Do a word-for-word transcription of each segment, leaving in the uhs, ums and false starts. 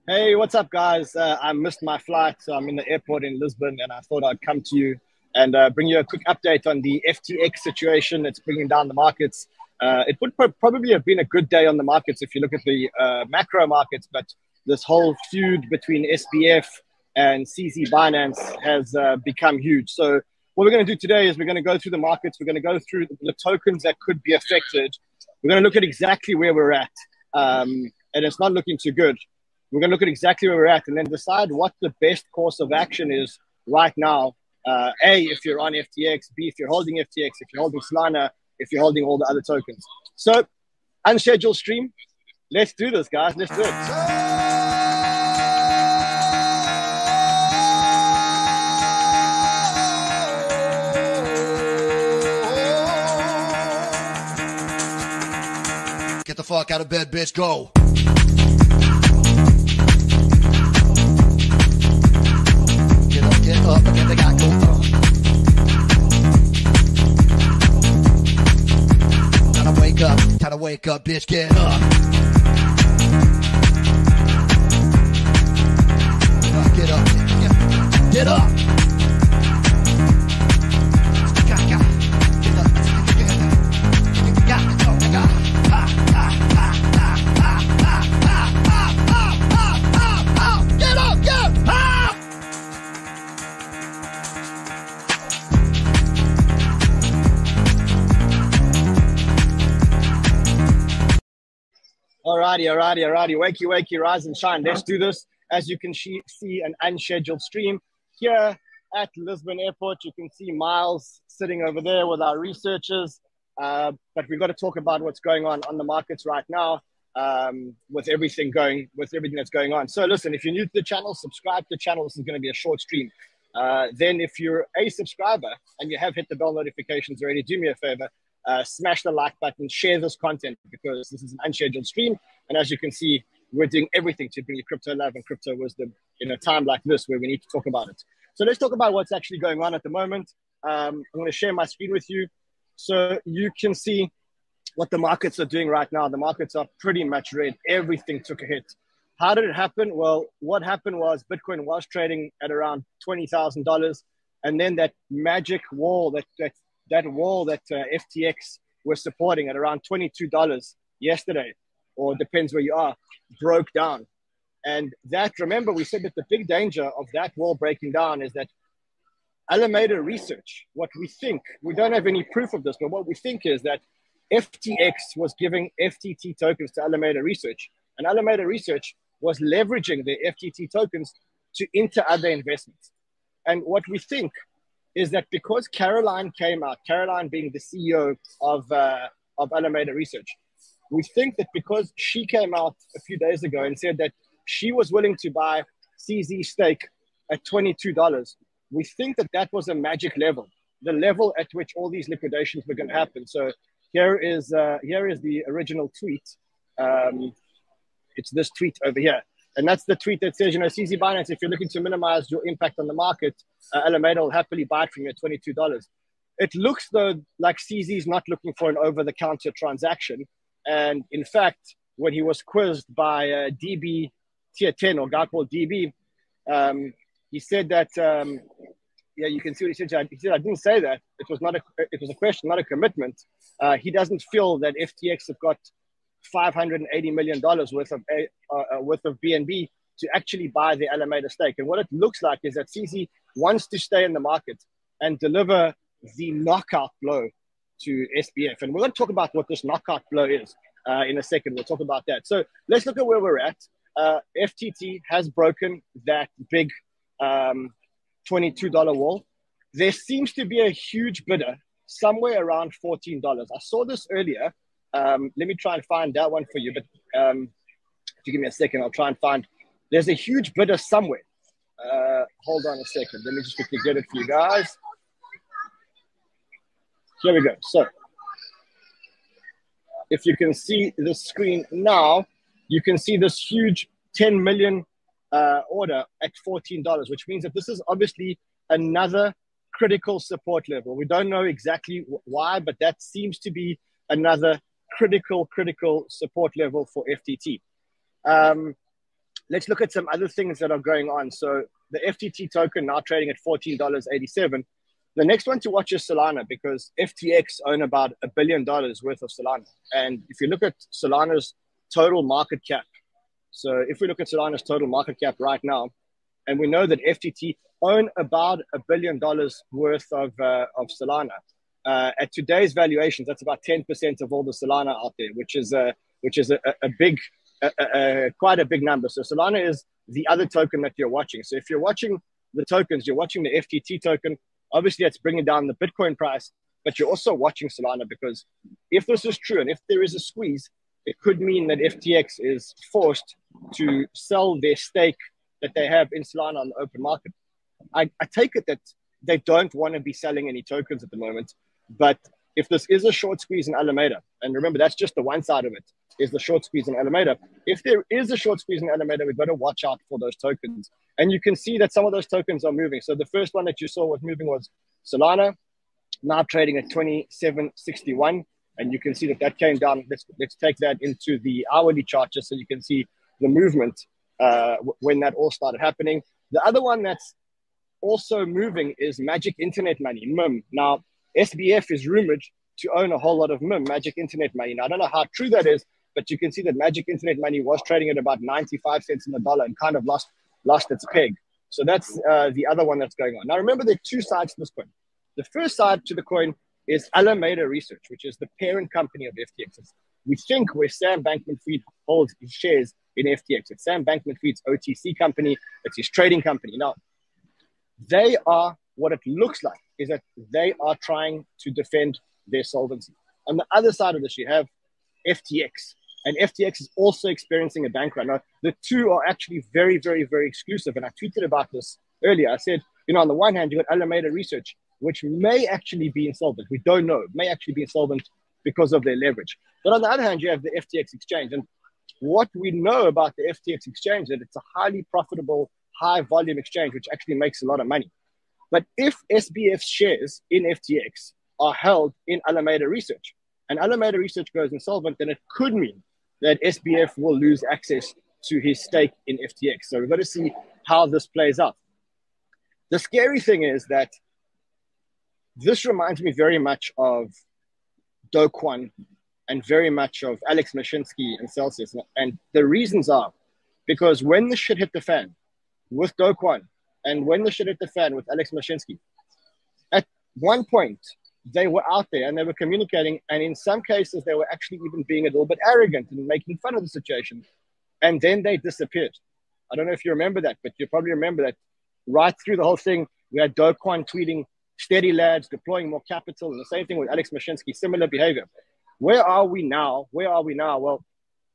Hey, what's up, guys? Uh, I missed my flight, so I'm in the airport in Lisbon, and I thought I'd come to you and uh, bring you a quick update on the F T X situation that's bringing down the markets. Uh, it would pro- probably have been a good day on the markets if you look at the uh, macro markets, but this whole feud between S B F and C Z Binance has uh, become huge. So, what we're going to do today is we're going to go through the markets, we're going to go through the tokens that could be affected, we're going to look at exactly where we're at, um, and it's not looking too good. We're going to look at exactly where we're at and then decide what the best course of action is right now. Uh, A, if you're on F T X. B, if you're holding F T X. If you're holding Solana. If you're holding all the other tokens. So, unscheduled stream. Let's do this, guys. Let's do it. Get the fuck out of bed, bitch. Go. Get up, get up, and get the guy go up. Time to wake up, time to wake up, bitch. Get up. Get up, get up, get up. Alrighty, alrighty, alrighty. Wakey, wakey, rise and shine. Let's do this. As you can see, an unscheduled stream here at Lisbon Airport. You can see Miles sitting over there with our researchers. Uh, but we've got to talk about what's going on on the markets right now um, with everything going, with everything that's going on. So listen, if you're new to the channel, subscribe to the channel. This is going to be a short stream. Uh, then if you're a subscriber and you have hit the bell notifications already, do me a favor. Uh, smash the like button, share this content because this is an unscheduled stream. And as you can see, we're doing everything to bring you crypto love and crypto wisdom in a time like this where we need to talk about it. So let's talk about what's actually going on at the moment. Um, I'm going to share my screen with you so you can see what the markets are doing right now. The markets are pretty much red. Everything took a hit. How did it happen? Well, what happened was Bitcoin was trading at around twenty thousand dollars. And then that magic wall, that, that that wall that uh, F T X was supporting at around twenty-two dollars yesterday, or depends where you are, broke down. And that, remember, we said that the big danger of that wall breaking down is that Alameda Research, what we think, we don't have any proof of this, but what we think is that F T X was giving F T T tokens to Alameda Research, and Alameda Research was leveraging the F T T tokens to into other investments. And what we think is that because Caroline came out, Caroline being the C E O of, uh, of Alameda Research, we think that because she came out a few days ago and said that she was willing to buy C Z stake at twenty-two dollars, we think that that was a magic level, the level at which all these liquidations were going to happen. So here is, uh, here is the original tweet. Um, it's this tweet over here. And that's the tweet that says, you know, C Z Binance, if you're looking to minimize your impact on the market, uh, Alameda will happily buy it from you at twenty-two dollars. It looks, though, like C Z is not looking for an over-the-counter transaction. And in fact, when he was quizzed by uh, D B Tier ten, or a guy called D B, um, he said that, um, yeah, you can see what he said. He said, I didn't say that. It was not a, it was a question, not a commitment. Uh, he doesn't feel that F T X have got five hundred eighty million dollars worth of uh, uh, worth of B N B to actually buy the Alameda stake. And what it looks like is that C Z wants to stay in the market and deliver the knockout blow to S B F. And we're going to talk about what this knockout blow is uh, in a second. We'll talk about that. So let's look at where we're at. Uh, F T T has broken that big um, twenty-two dollar wall. There seems to be a huge bidder somewhere around fourteen dollars. I saw this earlier. Um, let me try and find that one for you. But um, if you give me a second, I'll try and find. There's a huge bidder somewhere. Uh, hold on a second. Let me just quickly get it for you guys. Here we go. So if you can see the screen now, you can see this huge ten million uh, order at fourteen dollars, which means that this is obviously another critical support level. We don't know exactly why, but that seems to be another critical, critical support level for F T T. Um, let's look at some other things that are going on. So the F T T token now trading at fourteen dollars and eighty-seven cents. The next one to watch is Solana, because F T X own about a billion dollars worth of Solana. And if you look at Solana's total market cap, so if we look at Solana's total market cap right now, and we know that F T T own about a billion dollars worth of uh, of Solana. Uh, at today's valuations, that's about ten percent of all the Solana out there, which is a which is a, a big, a, a, a, quite a big number. So Solana is the other token that you're watching. So if you're watching the tokens, you're watching the F T T token. Obviously, that's bringing down the Bitcoin price, but you're also watching Solana, because if this is true and if there is a squeeze, it could mean that F T X is forced to sell their stake that they have in Solana on the open market. I, I take it that they don't want to be selling any tokens at the moment, but if this is a short squeeze in Alameda, and remember, that's just the one side of it, is the short squeeze in Alameda. If there is a short squeeze in Alameda, we've got to watch out for those tokens. And you can see that some of those tokens are moving. So the first one that you saw was moving was Solana, now trading at twenty-seven sixty-one. And you can see that that came down. Let's, let's take that into the hourly chart just so you can see the movement uh, when that all started happening. The other one that's also moving is Magic Internet Money, M I M. Now, S B F is rumored to own a whole lot of M I M, Magic Internet Money. Now, I don't know how true that is, but you can see that Magic Internet Money was trading at about ninety-five cents in the dollar and kind of lost lost its peg. So that's uh, the other one that's going on. Now, remember, there are two sides to this coin. The first side to the coin is Alameda Research, which is the parent company of F T X. We think where Sam Bankman-Fried holds his shares in F T X. It's Sam Bankman-Fried's O T C company. It's his trading company. Now, they are, what it looks like is that they are trying to defend their solvency. On the other side of this, you have F T X. And F T X is also experiencing a bank run. Now, the two are actually very, very, very exclusive. And I tweeted about this earlier. I said, you know, on the one hand, you got Alameda Research, which may actually be insolvent. We don't know. It may actually be insolvent because of their leverage. But on the other hand, you have the F T X exchange. And what we know about the F T X exchange is that it's a highly profitable, high volume exchange, which actually makes a lot of money. But if S B F's shares in F T X are held in Alameda Research, and Alameda Research goes insolvent, then it could mean that S B F will lose access to his stake in F T X. So we've got to see how this plays out. The scary thing is that this reminds me very much of Do Kwon and very much of Alex Mashinsky and Celsius. And the reasons are because when the shit hit the fan with Do Kwon and when the shit hit the fan with Alex Mashinsky, at one point, they were out there and they were communicating. And in some cases, they were actually even being a little bit arrogant and making fun of the situation. And then they disappeared. I don't know if you remember that, but you probably remember that right through the whole thing, we had Do Kwon tweeting, steady lads, deploying more capital. And the same thing with Alex Mashinsky, similar behavior. Where are we now? Where are we now? Well,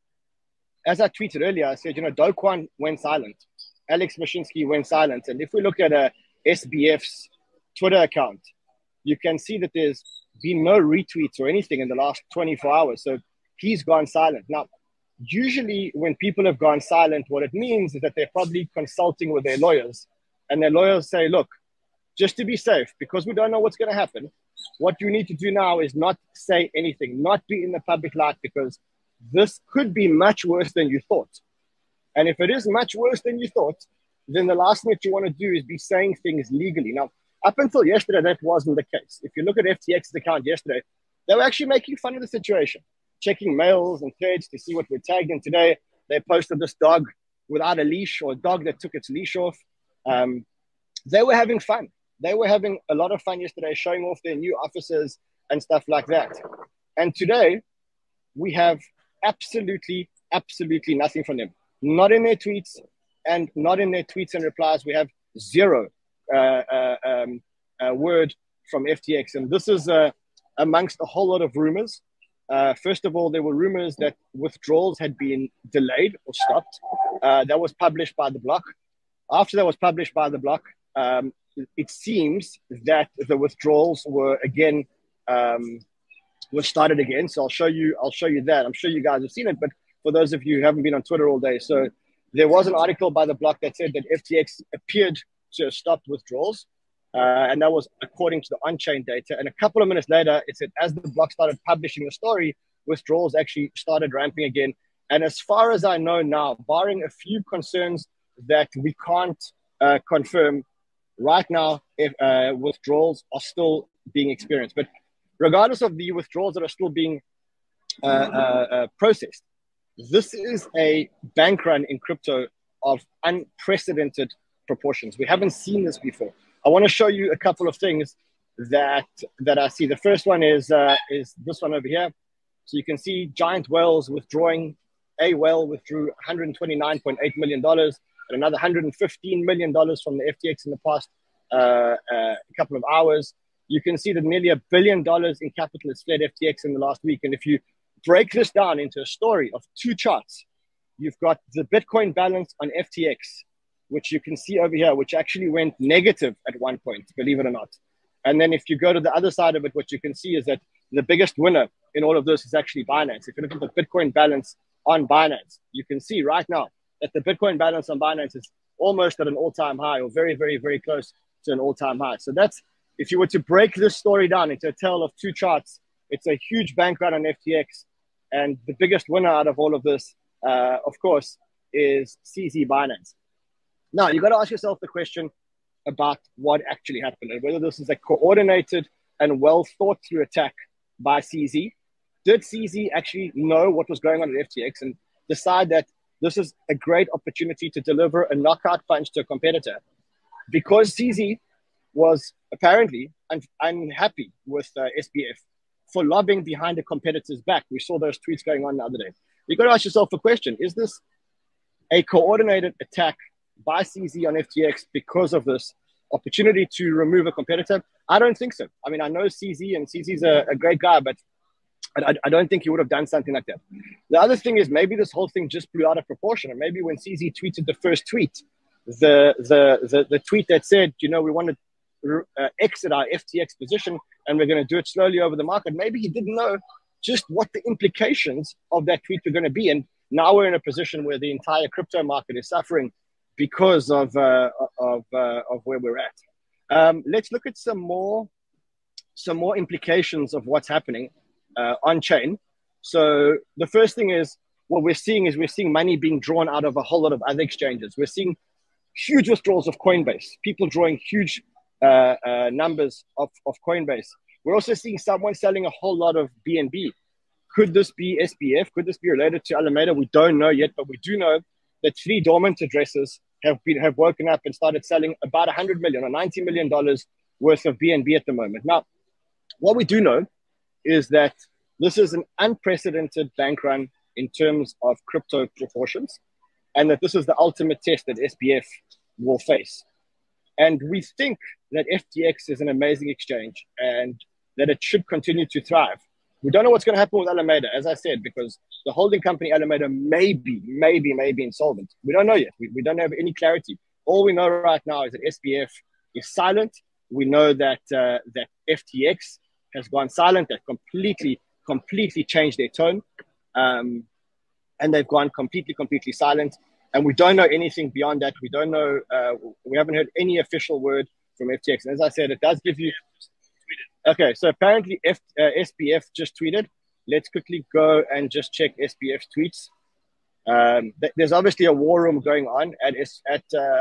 as I tweeted earlier, I said, you know, Do Kwon went silent. Alex Mashinsky went silent. And if we look at a S B F's Twitter account, you can see that there's been no retweets or anything in the last twenty-four hours. So he's gone silent. Now, usually when people have gone silent, what it means is that they're probably consulting with their lawyers. And their lawyers say, look, just to be safe, because we don't know what's going to happen, what you need to do now is not say anything, not be in the public light, because this could be much worse than you thought. And if it is much worse than you thought, then the last thing that you want to do is be saying things legally. Now, up until yesterday, that wasn't the case. If you look at F T X's account yesterday, they were actually making fun of the situation, checking mails and threads to see what we're tagged in today. They posted this dog without a leash, or a dog that took its leash off. Um, they were having fun. They were having a lot of fun yesterday, showing off their new offices and stuff like that. And today, we have absolutely, absolutely nothing from them. Not in their tweets, and not in their tweets and replies. We have zero uh, uh, um, uh, word from F T X. And this is uh, amongst a whole lot of rumors. Uh, first of all, there were rumors that withdrawals had been delayed or stopped. Uh, that was published by The Block. After that was published by The Block, um, it seems that the withdrawals were again um, were started again. So I'll show you. I'll show you that. I'm sure you guys have seen it, but for those of you who haven't been on Twitter all day, so there was an article by The Block that said that F T X appeared to have stopped withdrawals, uh, and that was according to the on-chain data. And a couple of minutes later, it said as The Block started publishing the story, withdrawals actually started ramping again. And as far as I know now, barring a few concerns that we can't uh, confirm right now, if uh, withdrawals are still being experienced. But regardless of the withdrawals that are still being uh, uh, uh, processed, this is a bank run in crypto of unprecedented proportions. We haven't seen this before. I want to show you a couple of things that that I see. The first one is uh, is this one over here. So you can see giant whales withdrawing. A whale withdrew one hundred twenty-nine point eight million dollars and another one hundred fifteen million dollars from the F T X in the past uh, uh, couple of hours. You can see that nearly a billion dollars in capital has fled F T X in the last week. And if you break this down into a story of two charts, you've got the Bitcoin balance on F T X, which you can see over here, which actually went negative at one point, believe it or not. And then if you go to the other side of it, what you can see is that the biggest winner in all of this is actually Binance. If you look at the Bitcoin balance on Binance, you can see right now that the Bitcoin balance on Binance is almost at an all-time high, or very, very, very close to an all-time high. So that's, if you were to break this story down into a tale of two charts, it's a huge bank run on F T X. And the biggest winner out of all of this, uh, of course, is C Z Binance. Now, you've got to ask yourself the question about what actually happened and whether this is a coordinated and well thought through attack by C Z. Did C Z actually know what was going on at F T X and decide that this is a great opportunity to deliver a knockout punch to a competitor? Because C Z was apparently un- unhappy with uh, S B F for lobbying behind a competitor's back. We saw those tweets going on the other day. You've got to ask yourself a question. Is this a coordinated attack by C Z on F T X because of this opportunity to remove a competitor? I don't think so. I mean, I know C Z, and C Z's a, a great guy, but I, I don't think he would have done something like that. The other thing is maybe this whole thing just blew out of proportion. And maybe when C Z tweeted the first tweet, the the the, the tweet that said, you know, we want to uh, exit our F T X position and we're going to do it slowly over the market, maybe he didn't know just what the implications of that tweet were going to be. And now we're in a position where the entire crypto market is suffering because of uh, of uh, of where we're at. Um, let's look at some more some more implications of what's happening uh, on chain. So the first thing is what we're seeing is we're seeing money being drawn out of a whole lot of other exchanges. We're seeing huge withdrawals of Coinbase, people drawing huge uh, uh, numbers of, of Coinbase. We're also seeing someone selling a whole lot of B N B. Could this be S B F? Could this be related to Alameda? We don't know yet, but we do know that three dormant addresses have been have woken up and started selling about one hundred million or ninety million dollars worth of B N B at the moment. Now, what we do know is that this is an unprecedented bank run in terms of crypto proportions, and that this is the ultimate test that S B F will face. And we think that F T X is an amazing exchange and that it should continue to thrive. We don't know what's going to happen with Alameda, as I said, because the holding company Alameda may be, maybe, maybe insolvent. We don't know yet. We, we don't have any clarity. All we know right now is that S B F is silent. We know that uh, that F T X has gone silent. They've completely, completely changed their tone. Um, and they've gone completely, completely silent. And we don't know anything beyond that. We don't know, uh, we haven't heard any official word from F T X. And as I said, it does give you... Okay, so apparently F, uh, S B F just tweeted. Let's quickly go and just check S B F's tweets. Um, th- there's obviously a war room going on at S- at uh,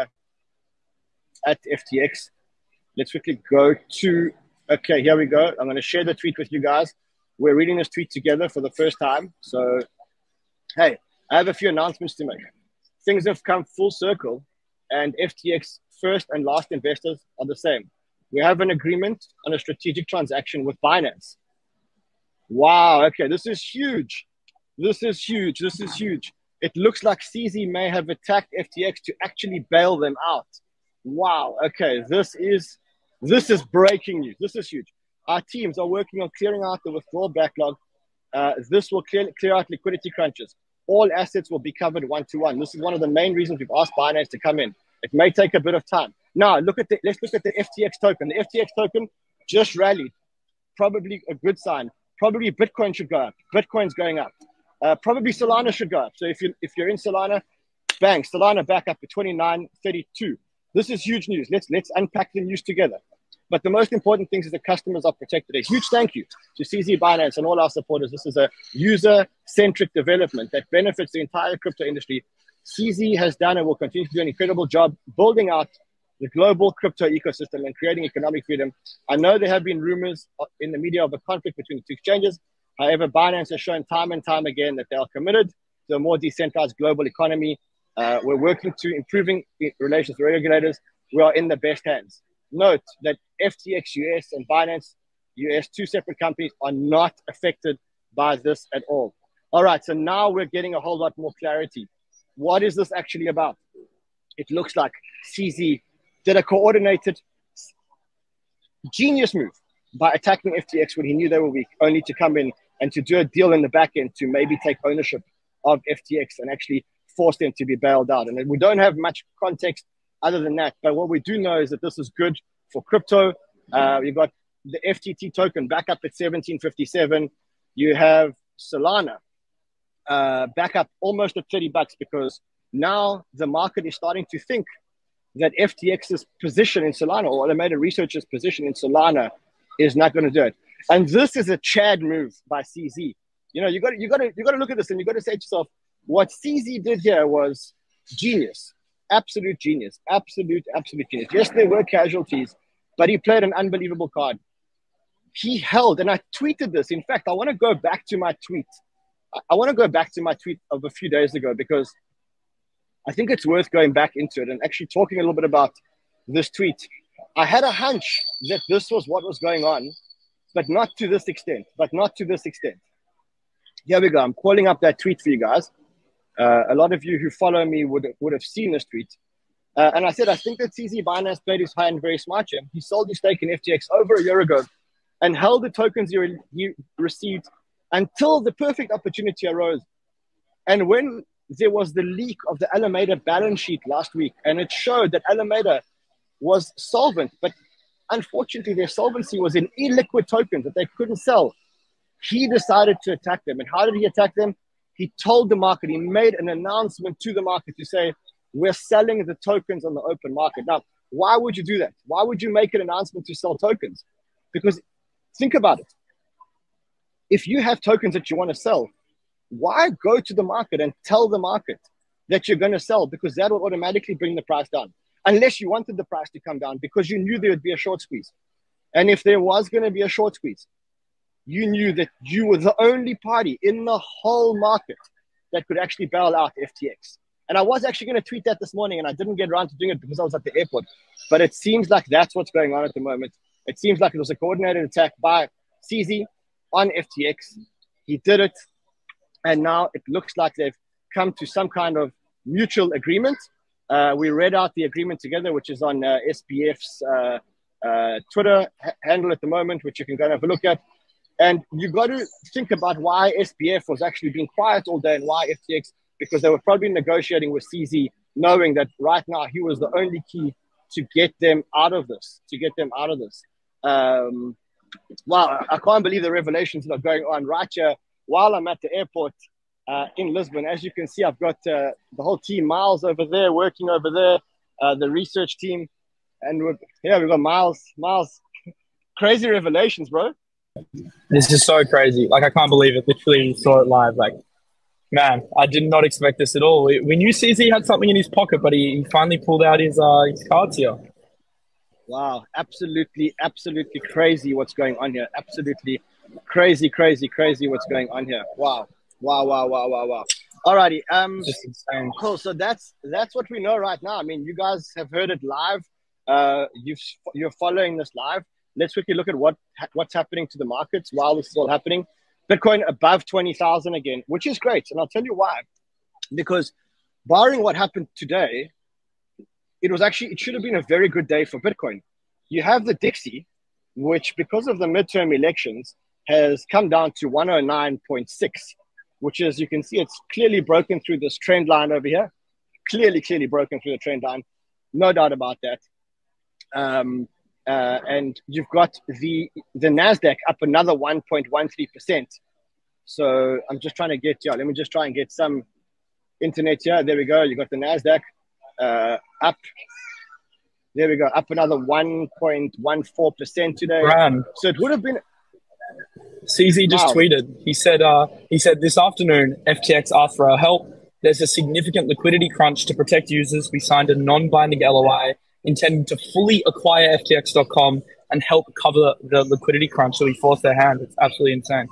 at F T X. Let's quickly go to... Okay, here we go. I'm going to share the tweet with you guys. We're reading this tweet together for the first time. So, hey, I have a few announcements to make. Things have come full circle, and F T X first and last investors are the same. We have an agreement on a strategic transaction with Binance. Wow, okay, this is huge. This is huge. This is huge. It looks like C Z may have attacked F T X to actually bail them out. Wow, okay, this is this is breaking news. This is huge. Our teams are working on clearing out the withdrawal backlog. Uh, this will clear, clear out liquidity crunches. All assets will be covered one-to-one. This is one of the main reasons we've asked Binance to come in. It may take a bit of time. Now, look at the, let's look at the F T X token. The F T X token just rallied. Probably a good sign. Probably Bitcoin should go up. Bitcoin's going up. Uh, probably Solana should go up. So if, you, if you're in Solana, bang, Solana back up to twenty-nine thirty-two. This is huge news. Let's, let's unpack the news together. But the most important thing is the customers are protected. A huge thank you to C Z Binance and all our supporters. This is a user-centric development that benefits the entire crypto industry. C Z has done and will continue to do an incredible job building out the global crypto ecosystem and creating economic freedom. I know there have been rumors in the media of a conflict between the two exchanges. However, Binance has shown time and time again that they are committed to a more decentralized global economy. Uh, we're working to improving relations with regulators. We are in the best hands. Note that F T X U S and Binance U S, two separate companies, are not affected by this at all. All right, so now we're getting a whole lot more clarity. What is this actually about? It looks like C Z did a coordinated genius move by attacking F T X when he knew they were weak, only to come in and to do a deal in the back end to maybe take ownership of F T X and actually force them to be bailed out. And we don't have much context other than that. But what we do know is that this is good for crypto. Uh, you've got the F T T token back up at seventeen fifty-seven. You have Solana uh, back up almost at thirty bucks because now the market is starting to think that F T X's position in Solana, or Alameda Research's position in Solana, is not going to do it. And this is a Chad move by C Z. You know, you got you got to you got to look at this and you got to say to yourself, what C Z did here was genius. Absolute genius, absolute, absolute genius. Yes, there were casualties, but he played an unbelievable card. He held, and I tweeted this. In fact, I want to go back to my tweet. I want to go back to my tweet of a few days ago because I think it's worth going back into it and actually talking a little bit about this tweet. I had a hunch that this was what was going on, but not to this extent, but not to this extent. Here we go. I'm calling up that tweet for you guys. Uh, a lot of you who follow me would, would have seen this tweet. Uh, and I said, I think that C Z Binance played his hand very smart here. He sold his stake in F T X over a year ago and held the tokens he, re- he received until the perfect opportunity arose. And when there was the leak of the Alameda balance sheet last week, and it showed that Alameda was solvent, but unfortunately their solvency was in illiquid tokens that they couldn't sell. He decided to attack them. And how did he attack them? He told the market, he made an announcement to the market to say, we're selling the tokens on the open market. Now, why would you do that? Why would you make an announcement to sell tokens? Because think about it. If you have tokens that you want to sell, why go to the market and tell the market that you're going to sell? Because that will automatically bring the price down. Unless you wanted the price to come down because you knew there would be a short squeeze. And if there was going to be a short squeeze, you knew that you were the only party in the whole market that could actually bail out F T X. And I was actually going to tweet that this morning, and I didn't get around to doing it because I was at the airport. But it seems like that's what's going on at the moment. It seems like it was a coordinated attack by C Z on F T X. He did it, and now it looks like they've come to some kind of mutual agreement. Uh, we read out the agreement together, which is on uh, S B F's uh, uh, Twitter h- handle at the moment, which you can go and have a look at. And you got to think about why S B F was actually being quiet all day and why F T X, because they were probably negotiating with C Z, knowing that right now he was the only key to get them out of this, to get them out of this. Um, wow, I can't believe the revelations that are going on right here while I'm at the airport uh, in Lisbon. As you can see, I've got uh, the whole team, Miles over there, working over there, uh, the research team. And we're, yeah, we've got Miles. Miles, crazy revelations, bro. This is so crazy. Like, I can't believe it. Literally saw it live. Like, man, I did not expect this at all. We, we knew C Z had something in his pocket, but he, he finally pulled out his uh, his cards here. Wow, absolutely, absolutely crazy what's going on here. Absolutely crazy, crazy, crazy what's going on here. Wow, wow, wow, wow, wow, wow. Alrighty, um, Just insane. cool. So that's that's what we know right now. I mean, you guys have heard it live. Uh, you've you're following this live. Let's quickly look at what what's happening to the markets while this is all happening. Bitcoin above twenty thousand again, which is great, and I'll tell you why. Because barring what happened today, it was actually, it should have been a very good day for Bitcoin. You have the Dixie, which because of the midterm elections has come down to one oh nine point six, which is, you can see it's clearly broken through this trend line over here. Clearly, clearly broken through the trend line. No doubt about that. Um, uh, and you've got the, the NASDAQ up another one point one three percent. So I'm just trying to get, yeah, let me just try and get some internet here. There we go. You got the NASDAQ uh, up There we go, up another one point one four percent today. Bran, So it would have been. C Z just Wow. tweeted. He said, uh, he said this afternoon, F T X asked for our help. There's a significant liquidity crunch to protect users. We signed a non-binding L O I intending to fully acquire F T X dot com and help cover the liquidity crunch. So we forced their hand. It's absolutely insane.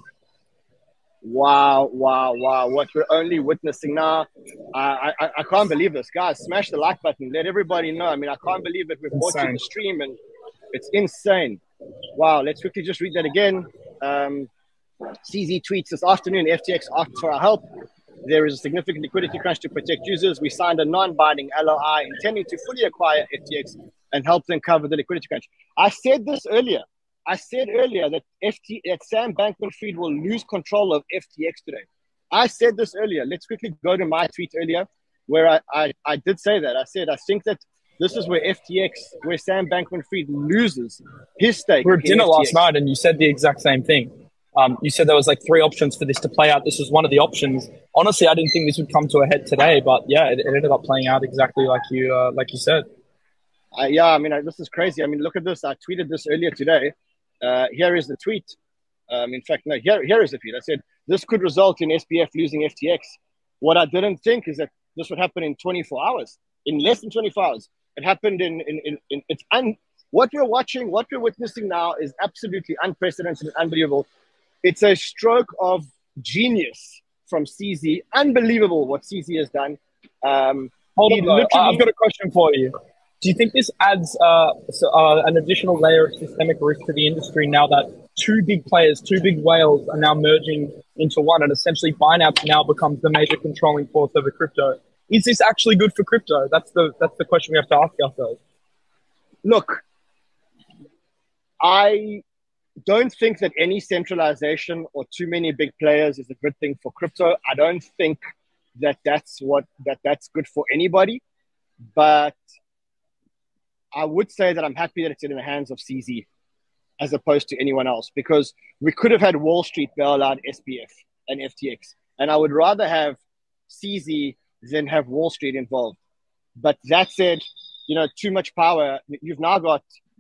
Wow, wow, wow. What we're only witnessing now, I, I, I can't believe this. Guys, smash the like button. Let everybody know. I mean, I can't believe that we've brought you the stream, and it's insane. Wow, let's quickly just read that again. Um, C Z tweets this afternoon, F T X asked for our help. There is a significant liquidity crunch to protect users. We signed a non-binding L O I intending to fully acquire F T X and help them cover the liquidity crunch. I said this earlier. I said earlier that F T that Sam Bankman-Fried will lose control of F T X today. I said this earlier. Let's quickly go to my tweet earlier where I, I, I did say that. I said, I think that this is where F T X, where Sam Bankman-Fried loses his stake. We were at dinner F T X. last night and you said the exact same thing. Um, you said there was like three options for this to play out. This was one of the options. Honestly, I didn't think this would come to a head today, but yeah, it, it ended up playing out exactly like you uh, like you said. Uh, yeah, I mean, I, this is crazy. I mean, look at this. I tweeted this earlier today. Uh, here is the tweet. Um, in fact, no, here, here is the tweet. I said, this could result in S B F losing F T X. What I didn't think is that this would happen in twenty-four hours, in less than twenty-four hours. It happened in, in, in, in it's un, what we're watching, what we're witnessing now is absolutely unprecedented and unbelievable. It's a stroke of genius from C Z. Unbelievable what C Z has done. Um, Hold he on, though. literally- I've got a question for you. Do you think this adds uh, so, uh, an additional layer of systemic risk to the industry now that two big players, two big whales are now merging into one, and essentially Binance now becomes the major controlling force over crypto? Is this actually good for crypto? That's the that's the question we have to ask ourselves. Look, I don't think that any centralization or too many big players is a good thing for crypto. I don't think that that's what that that's good for anybody, but I would say that I'm happy that it's in the hands of C Z as opposed to anyone else, because we could have had Wall Street bail out S B F and F T X, and I would rather have C Z than have Wall Street involved. But that said, you know, too much power. You've now got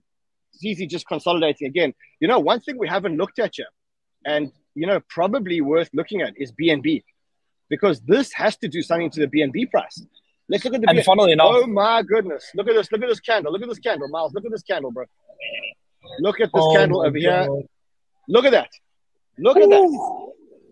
C Z just consolidating again. You know, one thing we haven't looked at yet, and, you know, probably worth looking at is B N B, because this has to do something to the B N B price. Let's look at the And B N B. funnily enough, Oh my goodness. Look at this. Look at this candle. Look at this candle, Miles. Look at this candle, bro. Look at this oh candle my over here. God. Look at that. Look at that.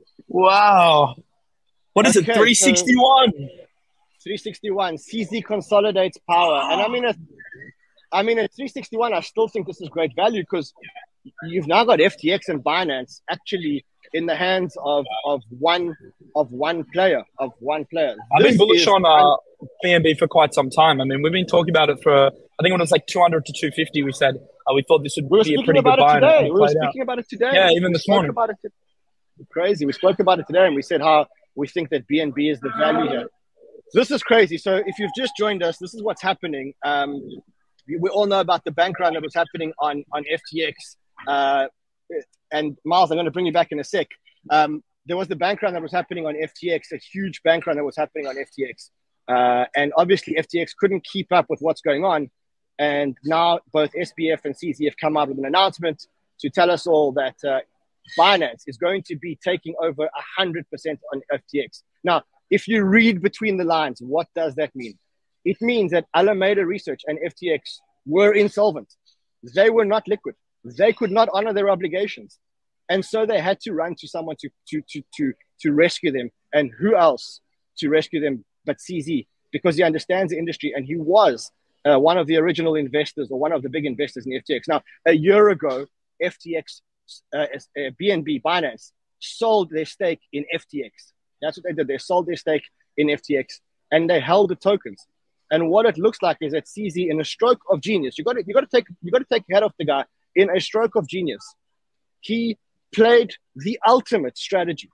Wow. What is Okay, it, three sixty-one? three sixty-one. C Z consolidates power. And I mean, at, I mean, at three sixty-one, I still think this is great value because you've now got F T X and Binance actually in the hands of, of one of one player, of one player. I've This been bullish is on uh, B N B for quite some time. I mean, we've been talking about it for, I think when it was like two hundred to two fifty, we said uh, we thought this would We were be a speaking pretty good about it buy. and today. it We were played out. speaking about it today. Yeah, even We this spoke morning. About it to- Crazy. We spoke about it today, and we said how we think that B N B is the value here. This is crazy. So if you've just joined us, this is what's happening. Um, we, we all know about the bank run that was happening on, on F T X. Uh, and Miles, I'm going to bring you back in a sec. Um, there was the bank run that was happening on F T X, a huge bank run that was happening on F T X. Uh, and obviously F T X couldn't keep up with what's going on. And now both S B F and C Z have come out with an announcement to tell us all that uh, Binance is going to be taking over one hundred percent on F T X. Now, if you read between the lines, what does that mean? It means that Alameda Research and F T X were insolvent. They were not liquid. They could not honor their obligations. And so they had to run to someone to, to, to, to, to rescue them. And who else to rescue them but C Z? Because he understands the industry, and he was uh, one of the original investors, or one of the big investors in F T X. Now, a year ago, F T X, uh, uh, B N B, Binance, sold their stake in F T X. That's what they did. They sold their stake in F T X, and they held the tokens. And what it looks like is that C Z, in a stroke of genius, you got to you got to take you got to take your head off the guy. In a stroke of genius, he played the ultimate strategy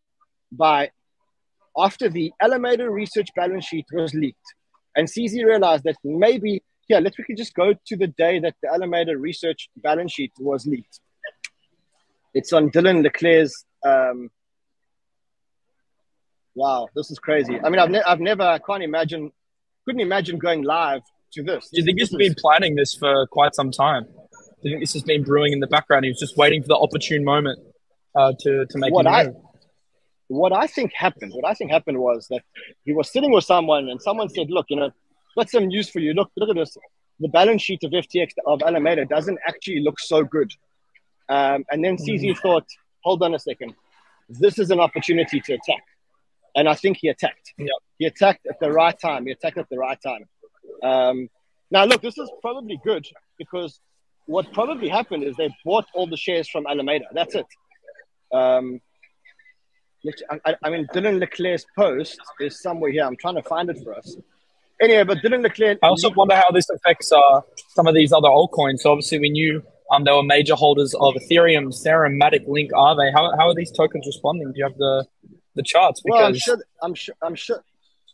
by, after the Alameda Research balance sheet was leaked, and C Z realized that maybe, yeah, let's we could just go to the day that the Alameda Research balance sheet was leaked. It's on Dylan Leclerc's. Um, wow, this is crazy. I mean, I've, ne- I've never, I can't imagine, couldn't imagine going live to this. Do you think This he's been is- planning this for quite some time? Do you think this has been brewing in the background? He was just waiting for the opportune moment uh, to to make what a I move. what I think happened, what I think happened was that he was sitting with someone, and someone said, "Look, you know, got some news for you. Look, look at this. The balance sheet of F T X of Alameda doesn't actually look so good." Um, and then C Z Mm. thought, "Hold on a second. This is an opportunity to attack." And I think he attacked. Yep. He attacked at the right time. He attacked at the right time. Um, now, look, this is probably good because what probably happened is they bought all the shares from Alameda. That's it. Um, I, I, I mean, Dylan Leclerc's post is somewhere here. I'm trying to find it for us. Anyway, but Dylan Leclerc. I also wonder how this affects uh, some of these other altcoins. So obviously we knew um, they were major holders of Ethereum, Serum, Matic, Link, Aave. How how are these tokens responding? Do you have the the charts? Because Well, I'm sure. I'm sure. I'm sure.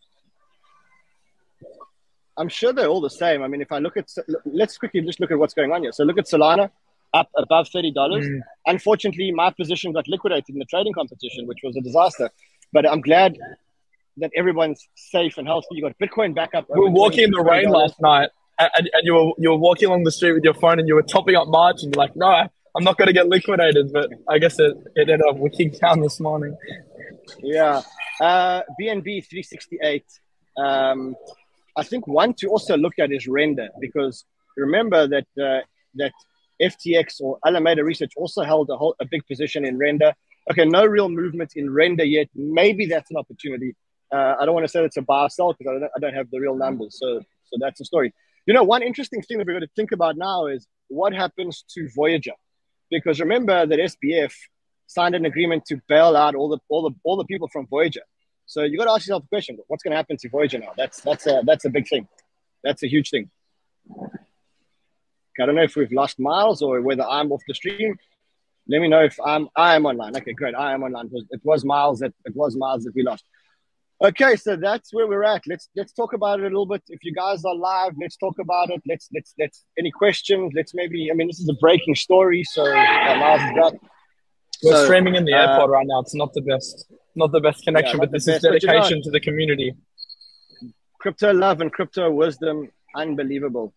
I'm sure they're all the same. I mean, if I look at, let's quickly just look at what's going on here. So look at Solana, up above thirty dollars. Mm. Unfortunately, my position got liquidated in the trading competition, which was a disaster. But I'm glad that everyone's safe and healthy. You got Bitcoin back up. we were over walking in the twenty rain dollars. last night, and, and you were you were walking along the street with your phone, and you were topping up margin. You're like, no, I'm not going to get liquidated. But I guess it, it ended up wicking down this morning. Yeah. Uh, B N B three sixty-eight. Um, I think one to also look at is Render, because remember that uh, that F T X or Alameda Research also held a, whole, a big position in Render. Okay, no real movement in Render yet. Maybe that's an opportunity. Uh, I don't want to say it's a buy or sell because I don't, I don't have the real numbers. So, so that's the story. You know, one interesting thing that we're going to think about now is what happens to Voyager, because remember that S B F signed an agreement to bail out all the all the all the people from Voyager. So you got to ask yourself the question: what's going to happen to Voyager now? That's that's a that's a big thing. That's a huge thing. I don't know if we've lost Miles or whether I'm off the stream. Let me know if I'm I am online. Okay, great. I am online. It was, it was Miles that it was Miles that we lost. Okay, so that's where we're at. Let's let's talk about it a little bit. If you guys are live, let's talk about it. Let's let's let's any questions. Let's maybe. I mean, this is a breaking story, so uh, Miles is back. We're So, streaming in the uh, airport right now. It's not the best, not the best connection, not but the this best, is but you know- dedication to the community. Crypto love and crypto wisdom, unbelievable.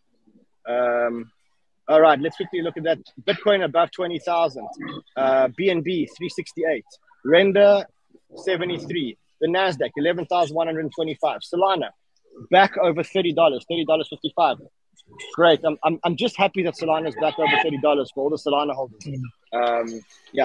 Um, all right, let's quickly look at that. Bitcoin above twenty thousand, uh, B N B three sixty-eight, Render seventy-three, the Nasdaq eleven thousand one hundred twenty-five, Solana back over thirty dollars, thirty dollars fifty-five. Great. I'm, I'm I'm just happy that Solana is back over thirty dollars for all the Solana holders. Um, yeah.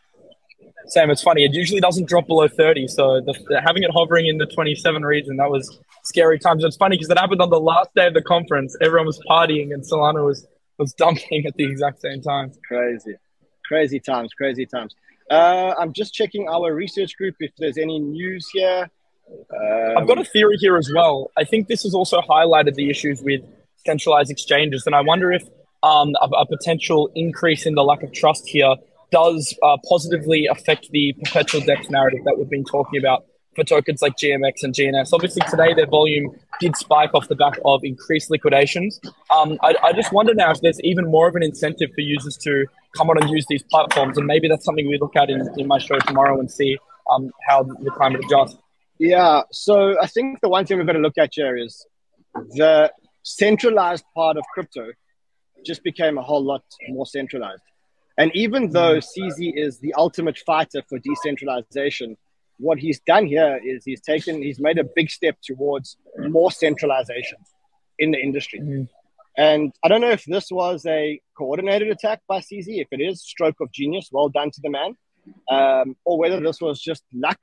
Sam, it's funny. It usually doesn't drop below thirty. So the, the, having it hovering in the twenty-seven region, that was scary times. It's funny because it happened on the last day of the conference. Everyone was partying and Solana was, was dumping at the exact same time. Crazy, crazy times, crazy times. Uh, I'm just checking our research group if there's any news here. Um, I've got a theory here as well. I think this has also highlighted the issues with centralized exchanges. And I wonder if um, a, a potential increase in the lack of trust here does uh, positively affect the perpetual DEX narrative that we've been talking about for tokens like G M X and G N S. Obviously, today their volume did spike off the back of increased liquidations. Um, I, I just wonder now if there's even more of an incentive for users to come on and use these platforms. And maybe that's something we look at in, in my show tomorrow and see um, how the climate adjusts. Yeah, so I think the one thing we've got to look at here is the centralized part of crypto just became a whole lot more centralized. And even though C Z is the ultimate fighter for decentralization, what he's done here is he's taken, he's made a big step towards more centralization in the industry. Mm-hmm. And I don't know if this was a coordinated attack by C Z. If it is, stroke of genius, well done to the man. Um, or whether this was just luck.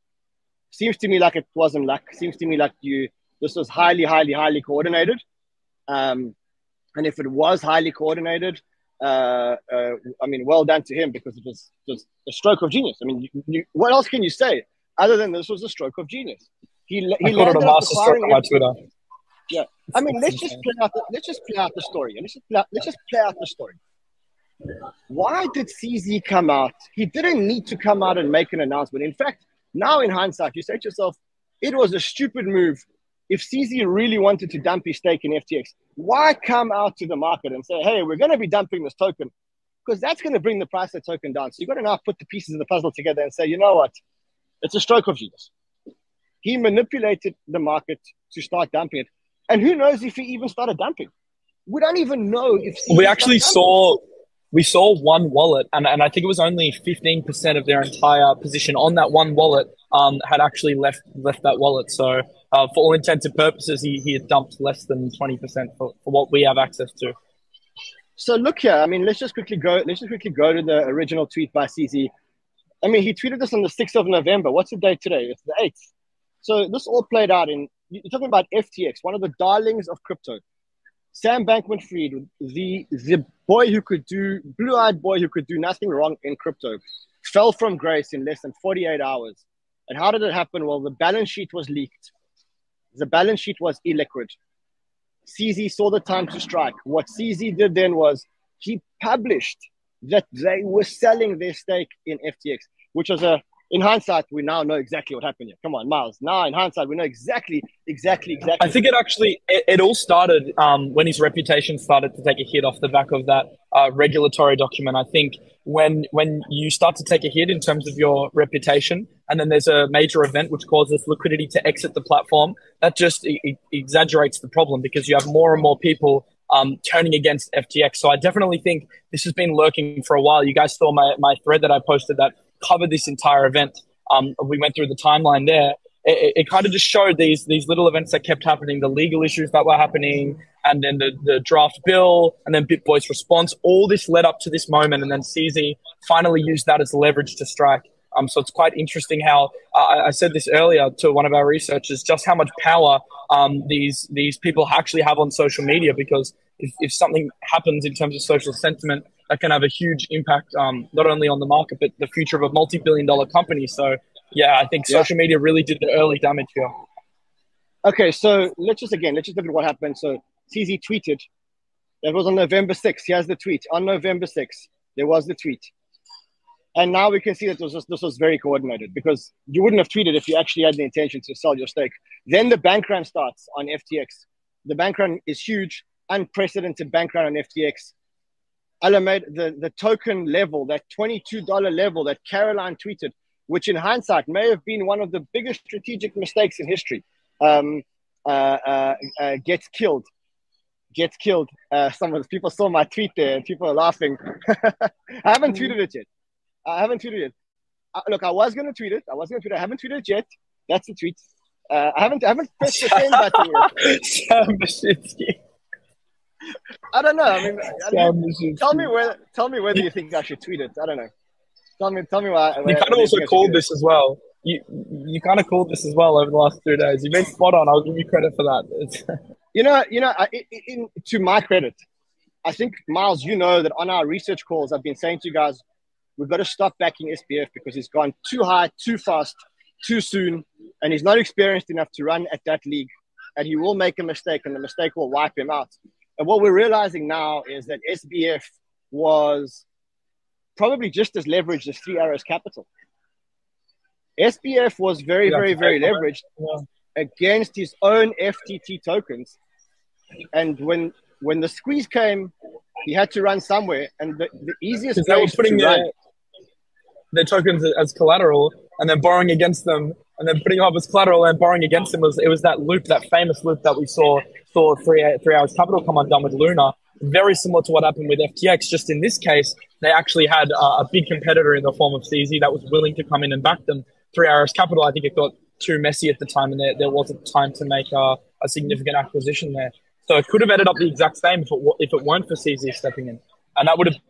Seems to me like it wasn't luck. Seems to me like you, this was highly, highly, highly coordinated. Um, and if it was highly coordinated, uh, uh, I mean, well done to him because it was just a stroke of genius. I mean, you, you, what else can you say other than this was a stroke of genius? He, he I called it a landed up master stroke acquiring on my everything. Twitter. Yeah, I mean, It's let's just insane. play out. The, let's just play out the story. Let's just play out, let's just play out the story. Why did C Z come out? He didn't need to come out and make an announcement. In fact, now in hindsight, you say to yourself, it was a stupid move. If C Z really wanted to dump his stake in F T X, why come out to the market and say, hey, we're going to be dumping this token? Because that's going to bring the price of the token down. So you've got to now put the pieces of the puzzle together and say, you know what? It's a stroke of genius. He manipulated the market to start dumping it. And who knows if he even started dumping? We don't even know if C Z We actually started dumping. saw we saw one wallet, and, and I think it was only fifteen percent of their entire position on that one wallet um, had actually left left that wallet. So uh, for all intents and purposes, he, he had dumped less than twenty percent for, for what we have access to. So look here. I mean, let's just quickly go. Let's just quickly go to the original tweet by C Z. I mean, he tweeted this on the sixth of November. What's the date today? It's the eighth. So this all played out in. You're talking about F T X, one of the darlings of crypto. Sam Bankman-Fried, the the boy who could do, blue-eyed boy who could do nothing wrong in crypto, fell from grace in less than forty-eight hours. And how did it happen? Well, the balance sheet was leaked. The balance sheet was illiquid. C Z saw the time to strike. What C Z did then was he published that they were selling their stake in F T X, which was a, in hindsight, we now know exactly what happened here. Come on, Miles. Now, in hindsight, we know exactly, exactly, exactly. I think it actually, it, it all started um, when his reputation started to take a hit off the back of that uh, regulatory document. I think when when you start to take a hit in terms of your reputation, and then there's a major event which causes liquidity to exit the platform, that just e- e- exaggerates the problem because you have more and more people um, turning against F T X. So I definitely think this has been lurking for a while. You guys saw my, my thread that I posted that covered this entire event. Um, we went through the timeline there. It, it kind of just showed these these little events that kept happening, the legal issues that were happening, and then the, the draft bill, and then BitBoy's response. All this led up to this moment, and then C Z finally used that as leverage to strike. Um, so it's quite interesting how uh, I said this earlier to one of our researchers, just how much power um, these these people actually have on social media. Because if, if something happens in terms of social sentiment, that can have a huge impact, um, not only on the market, but the future of a multi-billion dollar company. So, yeah, I think social yeah. media really did the early damage here. Okay, so let's just, again, let's just look at what happened. So C Z tweeted. That was on November sixth. Here's the tweet. On November sixth, there was the tweet. And now we can see that this was, this was very coordinated because you wouldn't have tweeted if you actually had the intention to sell your stake. Then the bank run starts on F T X. The bank run is huge, unprecedented bank run on F T X. Alameda, the, the token level, that twenty-two dollars level that Caroline tweeted, which in hindsight may have been one of the biggest strategic mistakes in history, um, uh, uh, uh, gets killed. Gets killed. Uh, some of the people saw my tweet there and people are laughing. I haven't tweeted it yet. I haven't tweeted it. Uh, look, I was going to tweet it. I was going to tweet it. I haven't tweeted it yet. That's the tweet. Uh, I haven't I haven't pressed the send button yet. Sam Basinski. I don't know. I mean, I mean tell me where. Tell me whether you think I should tweet it. I don't know. Tell me. Tell me why. You kind of also called this as well. You you kind of called this as well over the last two days. You've been spot on. I'll give you credit for that. you know. You know. I, in, in, to my credit, I think Miles. You know that on our research calls, I've been saying to you guys, we've got to stop backing S B F because he's gone too high, too fast, too soon, and he's not experienced enough to run at that league. And he will make a mistake, and the mistake will wipe him out. And what we're realizing now is that S B F was probably just as leveraged as Three Arrows Capital. S B F was very, very, very leveraged yeah. against his own F T T tokens. And when when the squeeze came, he had to run somewhere. And the, the easiest way they were putting to their, run their tokens as collateral and then borrowing against them and then putting up as collateral and borrowing against them was it was that loop, that famous loop that we saw saw three three hours capital come undone with Luna. Very similar to what happened with F T X. Just in this case, they actually had uh, a big competitor in the form of C Z that was willing to come in and back them. Three Arrows Capital, I think it got too messy at the time, and there, there wasn't time to make uh, a significant acquisition there. So it could have ended up the exact same if it if it weren't for C Z stepping in, and that would have.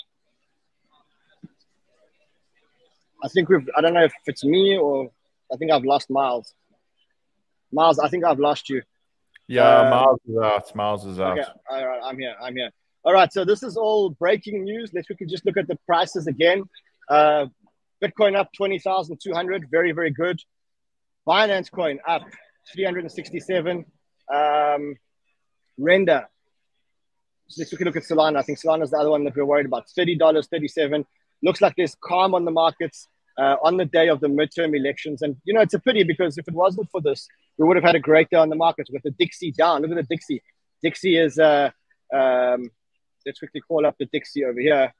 I think we've. I don't know if it's me or I think I've lost Miles. Miles, I think I've lost you. Yeah, um, Miles is out. Miles is out. Okay, all right, I'm here. I'm here. All right, so this is all breaking news. Let's quickly just look at the prices again. Uh, Bitcoin up twenty thousand two hundred. Very, very good. Binance Coin up three hundred sixty-seven. Um, Render. So let's quickly look at Solana. I think Solana is the other one that we're worried about. thirty dollars and thirty-seven cents. Looks like there's calm on the markets uh, on the day of the midterm elections. And, you know, it's a pity because if it wasn't for this, we would have had a great day on the markets with the Dixie down. Look at the Dixie. Dixie is, uh, um, let's quickly call up the Dixie over here.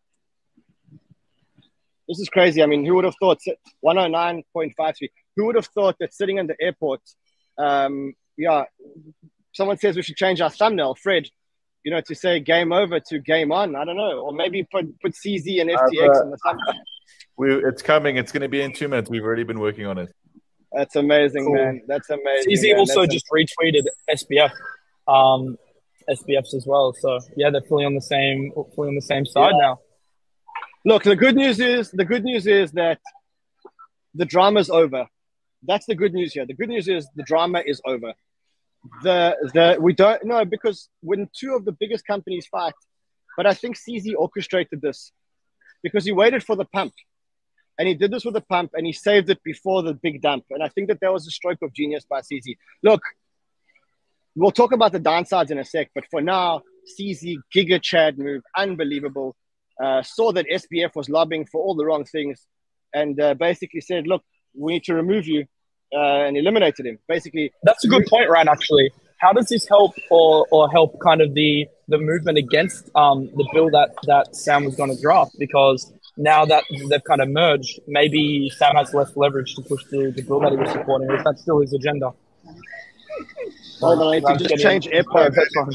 This is crazy. I mean, who would have thought one oh nine point five three? Who would have thought that sitting in the airport, um, yeah, someone says we should change our thumbnail, Fred, you know, to say game over to game on. I don't know. Or maybe put, put C Z and F T X uh, in the thumbnail. We, it's coming. It's going to be in two minutes. We've already been working on it. That's amazing, Cool. man. That's amazing. C Z man. also That's just retweeted S B F, um, S B Fs as well. So yeah, they're fully on the same, fully on the same side Yeah. now. Look, the good news is the good news is that the drama's over. That's the good news here. The good news is the drama is over. The the we don't know because when two of the biggest companies fight, but I think C Z orchestrated this because he waited for the pump, and he did this with the pump, and he saved it before the big dump. And I think that that was a stroke of genius by C Z. Look, we'll talk about the downsides in a sec, but for now, C Z Giga Chad move, unbelievable. Uh, saw that S B F was lobbying for all the wrong things, and uh, basically said, "Look, we need to remove you," uh, and eliminated him. Basically, That's a good point, Ryan, actually. How does this help or, or help kind of the, the movement against um, the bill that, that Sam was going to draft? Because now that they've kind of merged, maybe Sam has less leverage to push the, the bill that he was supporting. If that's still his agenda. hold on, I need to just change AirPods.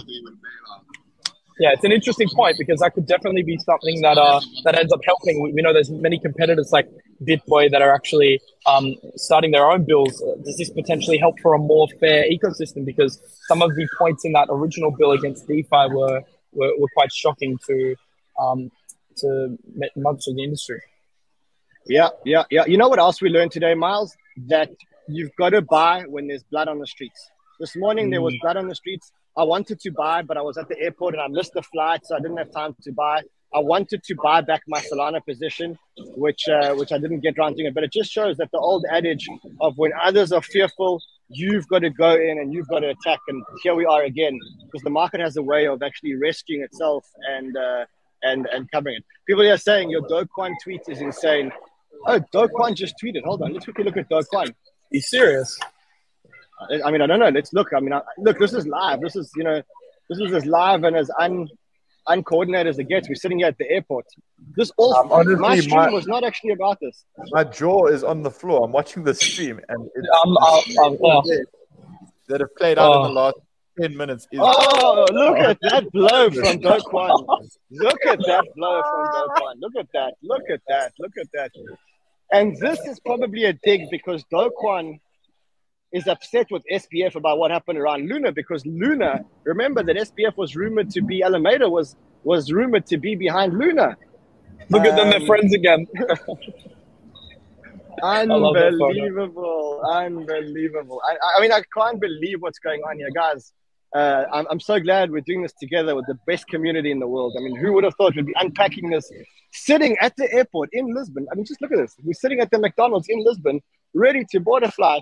Yeah, it's an interesting point because that could definitely be something that uh that ends up helping. We, we know there's many competitors like BitBoy that are actually um starting their own bills. Uh, does this potentially help for a more fair ecosystem? Because some of the points in that original bill against DeFi were were, were quite shocking to um to much of the industry. Yeah, yeah, yeah. You know what else we learned today, Miles? That you've got to buy when there's blood on the streets. This morning there was blood on the streets. I wanted to buy, but I was at the airport and I missed the flight, so I didn't have time to buy. I wanted to buy back my Solana position, which uh, which I didn't get around doing it. But it just shows that the old adage of when others are fearful, you've got to go in and you've got to attack. And here we are again, because the market has a way of actually rescuing itself and uh, and and covering it. People are saying your Do Kwon tweet is insane. Oh, Do Kwon just tweeted. Hold on, let's quickly look at Do Kwon. He's serious. I mean, I don't know. Let's look. I mean, I, look, this is live. This is, you know, this is as live and as un, uncoordinated as it gets. We're sitting here at the airport. This all, Um, honestly, my stream my- was not actually about this. My jaw is on the floor. I'm watching the stream, and it's Um, uh, um, uh, that have played out Oh. in the last ten minutes. Is Oh, look at that blow from Do Kwon. Look at that blow from Do Kwon. Look at that. Look at that. Look at that. And this is probably a dig because Do Kwon is upset with S B F about what happened around Luna, because Luna, remember that S B F was rumored to be, Alameda was was rumored to be behind Luna. look at them, they're Um, friends again. love that photo. Unbelievable, unbelievable. I, I mean, I can't believe what's going on here, guys. Uh, I'm, I'm so glad we're doing this together with the best community in the world. I mean, who would have thought we'd be unpacking this sitting at the airport in Lisbon? I mean, just look at this. We're sitting at the McDonald's in Lisbon, ready to board a flight.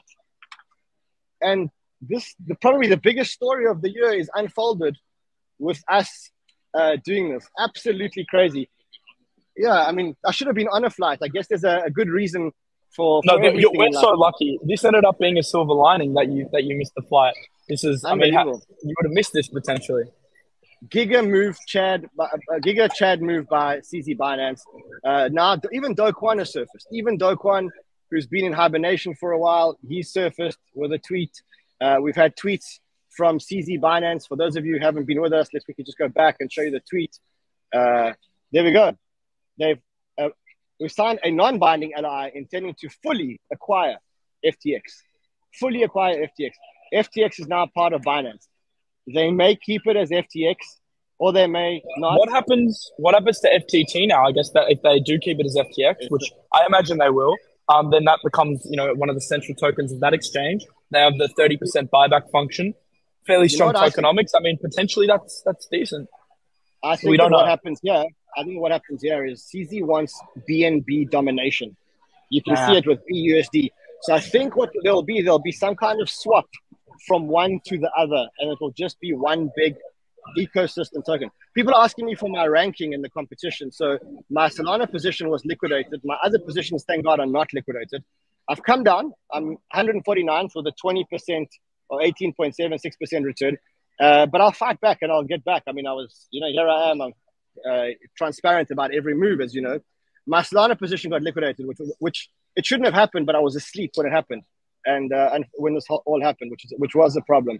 And this, the, probably the biggest story of the year is unfolded with us uh, doing this. Absolutely crazy. Yeah, I mean, I should have been on a flight. I guess there's a, a good reason for, No, for but you everything we're in so life. lucky. This ended up being a silver lining that you that you missed the flight. This is, I mean, ha- Unbelievable. you would have missed this potentially. Giga move Chad, uh, Giga Chad move by C Z Binance. Uh, now even Do Kwon has surfaced. Even Do Kwon, who's been in hibernation for a while, he surfaced with a tweet. Uh, we've had tweets from C Z Binance. For those of you who haven't been with us, let's quickly just go back and show you the tweet. Uh, there we go. They've uh, we signed a non-binding L I intending to fully acquire F T X. Fully acquire F T X. F T X is now part of Binance. They may keep it as F T X, or they may not. What happens? What happens to F T T now? I guess that if they do keep it as F T X, which I imagine they will, um, then that becomes, you know, one of the central tokens of that exchange. They have the thirty percent buyback function. Fairly You know strong what I think? tokenomics. I mean, potentially that's that's decent. I think We that don't what know. happens here, I think what happens here is C Z wants B N B domination. You can Nah. see it with B U S D. So I think what there'll be, there'll be some kind of swap from one to the other, and it will just be one big ecosystem token. People are asking me for my ranking in the competition. So my Solana position was liquidated. My other positions, thank God, are not liquidated. I've come down. I'm one hundred forty-ninth with a twenty percent or eighteen point seven six percent return. Uh, but I'll fight back and I'll get back. I mean, I was, you know, here I am. I'm uh, transparent about every move, as you know. My Solana position got liquidated, which, which it shouldn't have happened, but I was asleep when it happened. And, uh, and when this all happened, which is, which was a problem.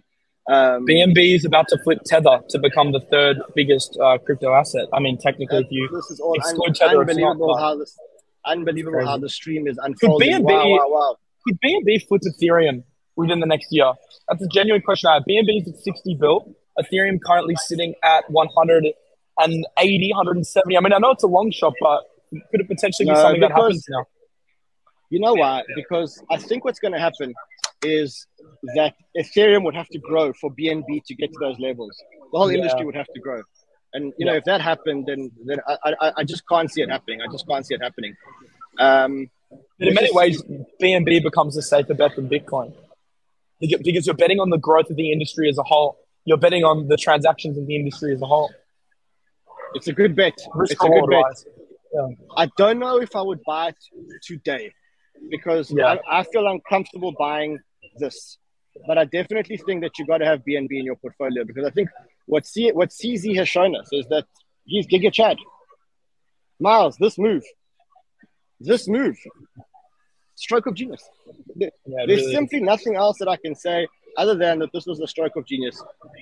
Um, B N B is about to flip Tether to become the third biggest uh, crypto asset. I mean, technically, if you this is all un- exclude Tether, it's not. unbelievable But how this unbelievable how crazy. the stream is could unfolding. B N B Wow, wow, wow. could B N B flip Ethereum within the next year? That's a genuine question I have. B N B is at sixty bill. Ethereum currently sitting at one hundred eighty, one hundred seventy. I mean, I know it's a long shot, but could it potentially be No, something that because- happens now? You know why? Because I think what's going to happen is that Ethereum would have to grow for B N B to get to those levels. The whole Yeah. industry would have to grow. And, you know, Yeah. if that happened, then then I, I, I just can't see it happening. I just can't see it happening. Um, But in it's many just- ways, B N B becomes a safer bet than Bitcoin Beca- because you're betting on the growth of the industry as a whole. You're betting on the transactions of the industry as a whole. It's a good bet. Risk It's a good reward bet. wise. Yeah. I don't know if I would buy it today because Yeah. I, I feel uncomfortable buying this. But I definitely think that you got to have B N B in your portfolio because I think what C what C Z has shown us is that he's Giga Chad. Miles, this move, this move, stroke of genius. There- Yeah, it There's really is. simply nothing else that I can say other than that this was a stroke of genius.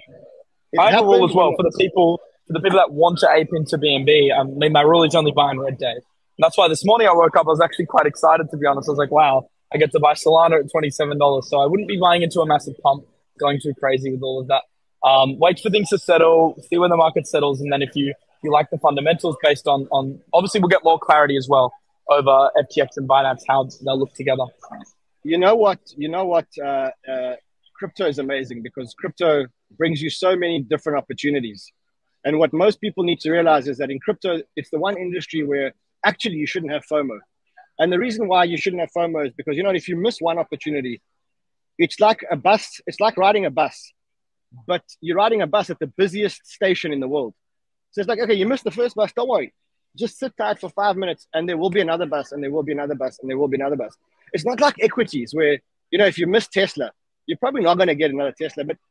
It I have a rule happened as well when- for the people for the people that want to ape into B N B. I mean, my rule is only buy on red day. And that's why this morning I woke up. I was actually quite excited, to be honest. I was like, "Wow, I get to buy Solana at twenty-seven dollars." So I wouldn't be buying into a massive pump, going too crazy with all of that. Um, wait for things to settle, see when the market settles, and then if you if you like the fundamentals based on on obviously we'll get more clarity as well over F T X and Binance how they'll look together. You know what? You know what? Uh, uh, crypto is amazing because crypto brings you so many different opportunities. And what most people need to realize is that in crypto, it's the one industry where actually you shouldn't have FOMO. And the reason why you shouldn't have FOMO is because, you know, if you miss one opportunity, it's like a bus. It's like riding a bus, but you're riding a bus at the busiest station in the world. So it's like, okay, you missed the first bus. Don't worry. Just sit tight for five minutes and there will be another bus and there will be another bus and there will be another bus. It's not like equities where, you know, if you miss Tesla, you're probably not going to get another Tesla. But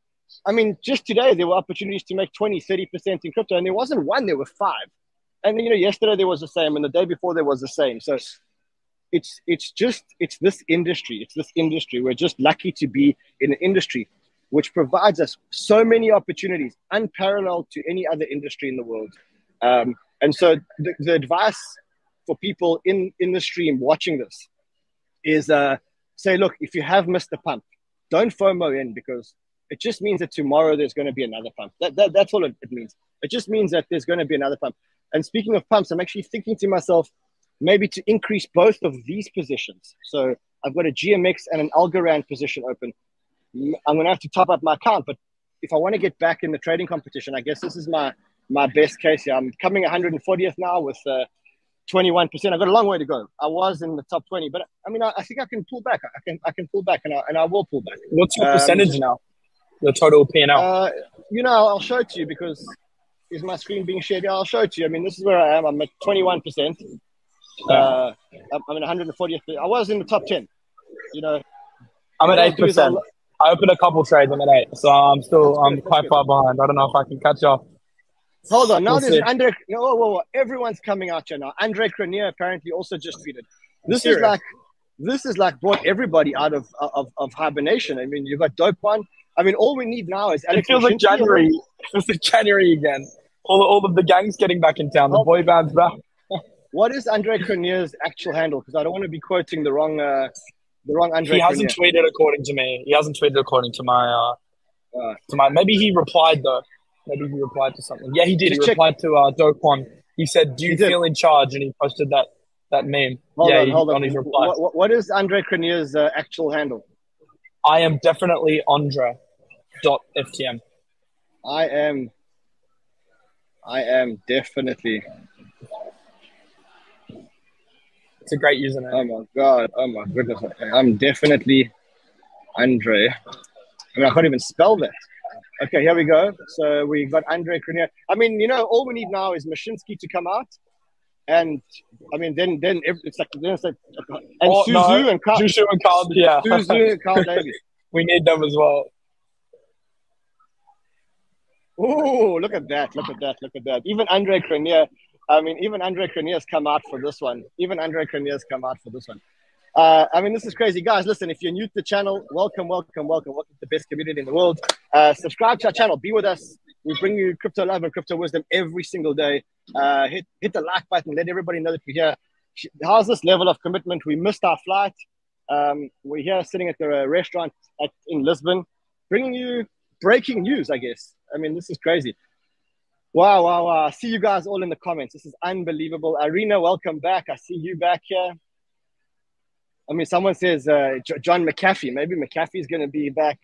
I mean, just today, there were opportunities to make twenty, thirty percent in crypto and there wasn't one, there were five. And, you know, yesterday there was the same and the day before there was the same. So it's, it's just, it's this industry. It's this industry. We're just lucky to be in an industry which provides us so many opportunities, unparalleled to any other industry in the world. Um, and so the, the advice for people in, in the stream watching this is uh, say, look, if you have missed the pump, don't FOMO in because it just means that tomorrow there's going to be another pump. That, that, that's all it, it means. It just means that there's going to be another pump. And speaking of pumps, I'm actually thinking to myself, maybe to increase both of these positions. So I've got a G M X and an Algorand position open. I'm going to have to top up my account, but if I want to get back in the trading competition, I guess this is my, my best case here. I'm coming one hundred fortieth now with uh, twenty-one percent. I've got a long way to go. I was in the top twenty, but I mean, I, I think I can pull back. I can, I can pull back and I, and I will pull back. What's your Um, percentage now? The total P and L. Uh, you know, I'll show it to you because is my screen being shared? Yeah, I'll show it to you. I mean, this is where I am. I'm at twenty-one percent. Uh, I'm I'm in one hundred fortieth. I was in the top ten. You know, I'm at what I'll eight do is percent. I'll- I opened a couple trades. I'm at eight, so I'm still I'm quite far behind. I don't know if I can catch up. Hold on. Now We'll there's see. Andre. No, whoa, whoa, whoa. Everyone's coming out here now. Andre Cronier apparently also just tweeted. This Serious? is like, this is like brought everybody out of of, of hibernation. I mean, you've got Dope One. I mean, all we need now is It Alex. feels like Mashinsky. January. It feels like January again. All all of the gangs getting back in town. The Oh. boy band's back. What is Andre Cronier's actual handle? Because I don't want to be quoting the wrong, uh, the wrong Andre. He hasn't Cronier. tweeted according to me. He hasn't tweeted according to my uh Uh, to my. Maybe he replied though. Maybe he replied to something. Yeah, he did. Just he check- replied to uh Dokwan. He said, "Do you He did. feel in charge?" And he posted that that meme. hold yeah, on, he, hold on. his reply. What, what, what is Andre Cronier's uh, actual handle? I am definitely Andre. Dot F T M. I am. I am definitely. It's a great username. Oh my god! Oh my goodness! I'm definitely Andre. I mean, I can't even spell that. Okay, here we go. So we got Andre Cronier. I mean, you know, all we need now is Mashinsky to come out, and I mean, then then ev- it's like then it's like and Oh, Suzu no. and Carl, Jushu and Carl. Yeah, Suzu and Carl Davies. we need them as well. Oh, look at that! Look at that! Look at that! Even Andre Cronier. I mean, even Andre Cronier's come out for this one. Even Andre Cronier's come out for this one. Uh, I mean, this is crazy. Guys, listen, if you're new to the channel, welcome, welcome, welcome. Welcome to the best community in the world. Uh, subscribe to our channel. Be with us. We bring you crypto love and crypto wisdom every single day. Uh, hit, hit the like button. Let everybody know that we're here. How's this level of commitment? We missed our flight. Um, we're here sitting at the uh, restaurant at, in Lisbon, bringing you breaking news, I guess. I mean, this is crazy. Wow, wow, wow. I see you guys all in the comments. This is unbelievable. Irina, welcome back. I see you back here. I mean, someone says uh, John McAfee. Maybe McAfee's going to be back.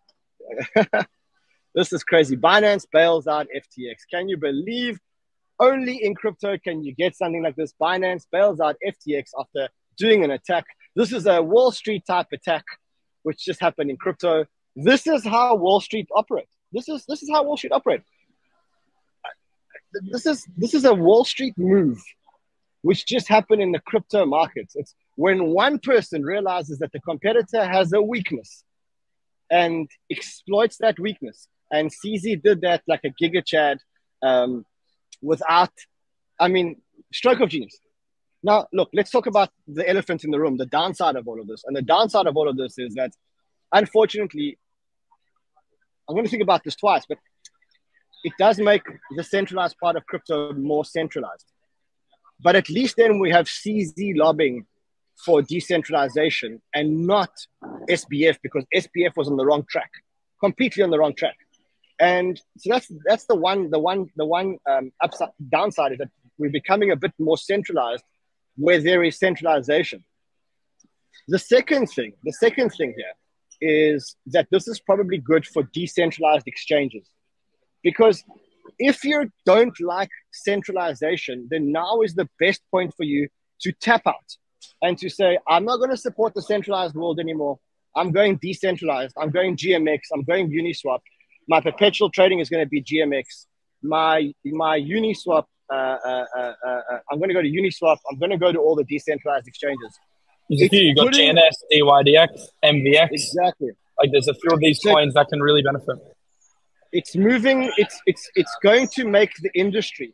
This is crazy. Binance bails out F T X. Can you believe only in crypto can you get something like this? Binance bails out F T X after doing an attack. This is a Wall Street type attack, which just happened in crypto. This is how Wall Street operates. This is this is how Wall Street operates. This is this is a Wall Street move, which just happened in the crypto markets. It's when one person realizes that the competitor has a weakness and exploits that weakness. And C Z did that like a Giga Chad um, without, I mean, stroke of genius. Now, look, let's talk about the elephant in the room, the downside of all of this. And the downside of all of this is that, unfortunately, I'm going to think about this twice, but it does make the centralized part of crypto more centralized. But at least then we have C Z lobbying for decentralization and not S B F, because S B F was on the wrong track, completely on the wrong track. And so that's that's the one the one the one um, upside downside is that we're becoming a bit more centralized where there is centralization. The second thing, the second thing here is that this is probably good for decentralized exchanges, because if you don't like centralization, then now is the best point for you to tap out and to say, I'm not going to support the centralized world anymore. I'm going decentralized. I'm going G M X. I'm going Uniswap. My perpetual trading is going to be G M X. My my Uniswap, uh, uh, uh, uh, I'm going to go to Uniswap. I'm going to go to all the decentralized exchanges. There's a few. You've got putting- G N S, D Y D X, M V X. Exactly. Like there's a few of these So- coins that can really benefit. It's moving. It's it's it's going to make the industry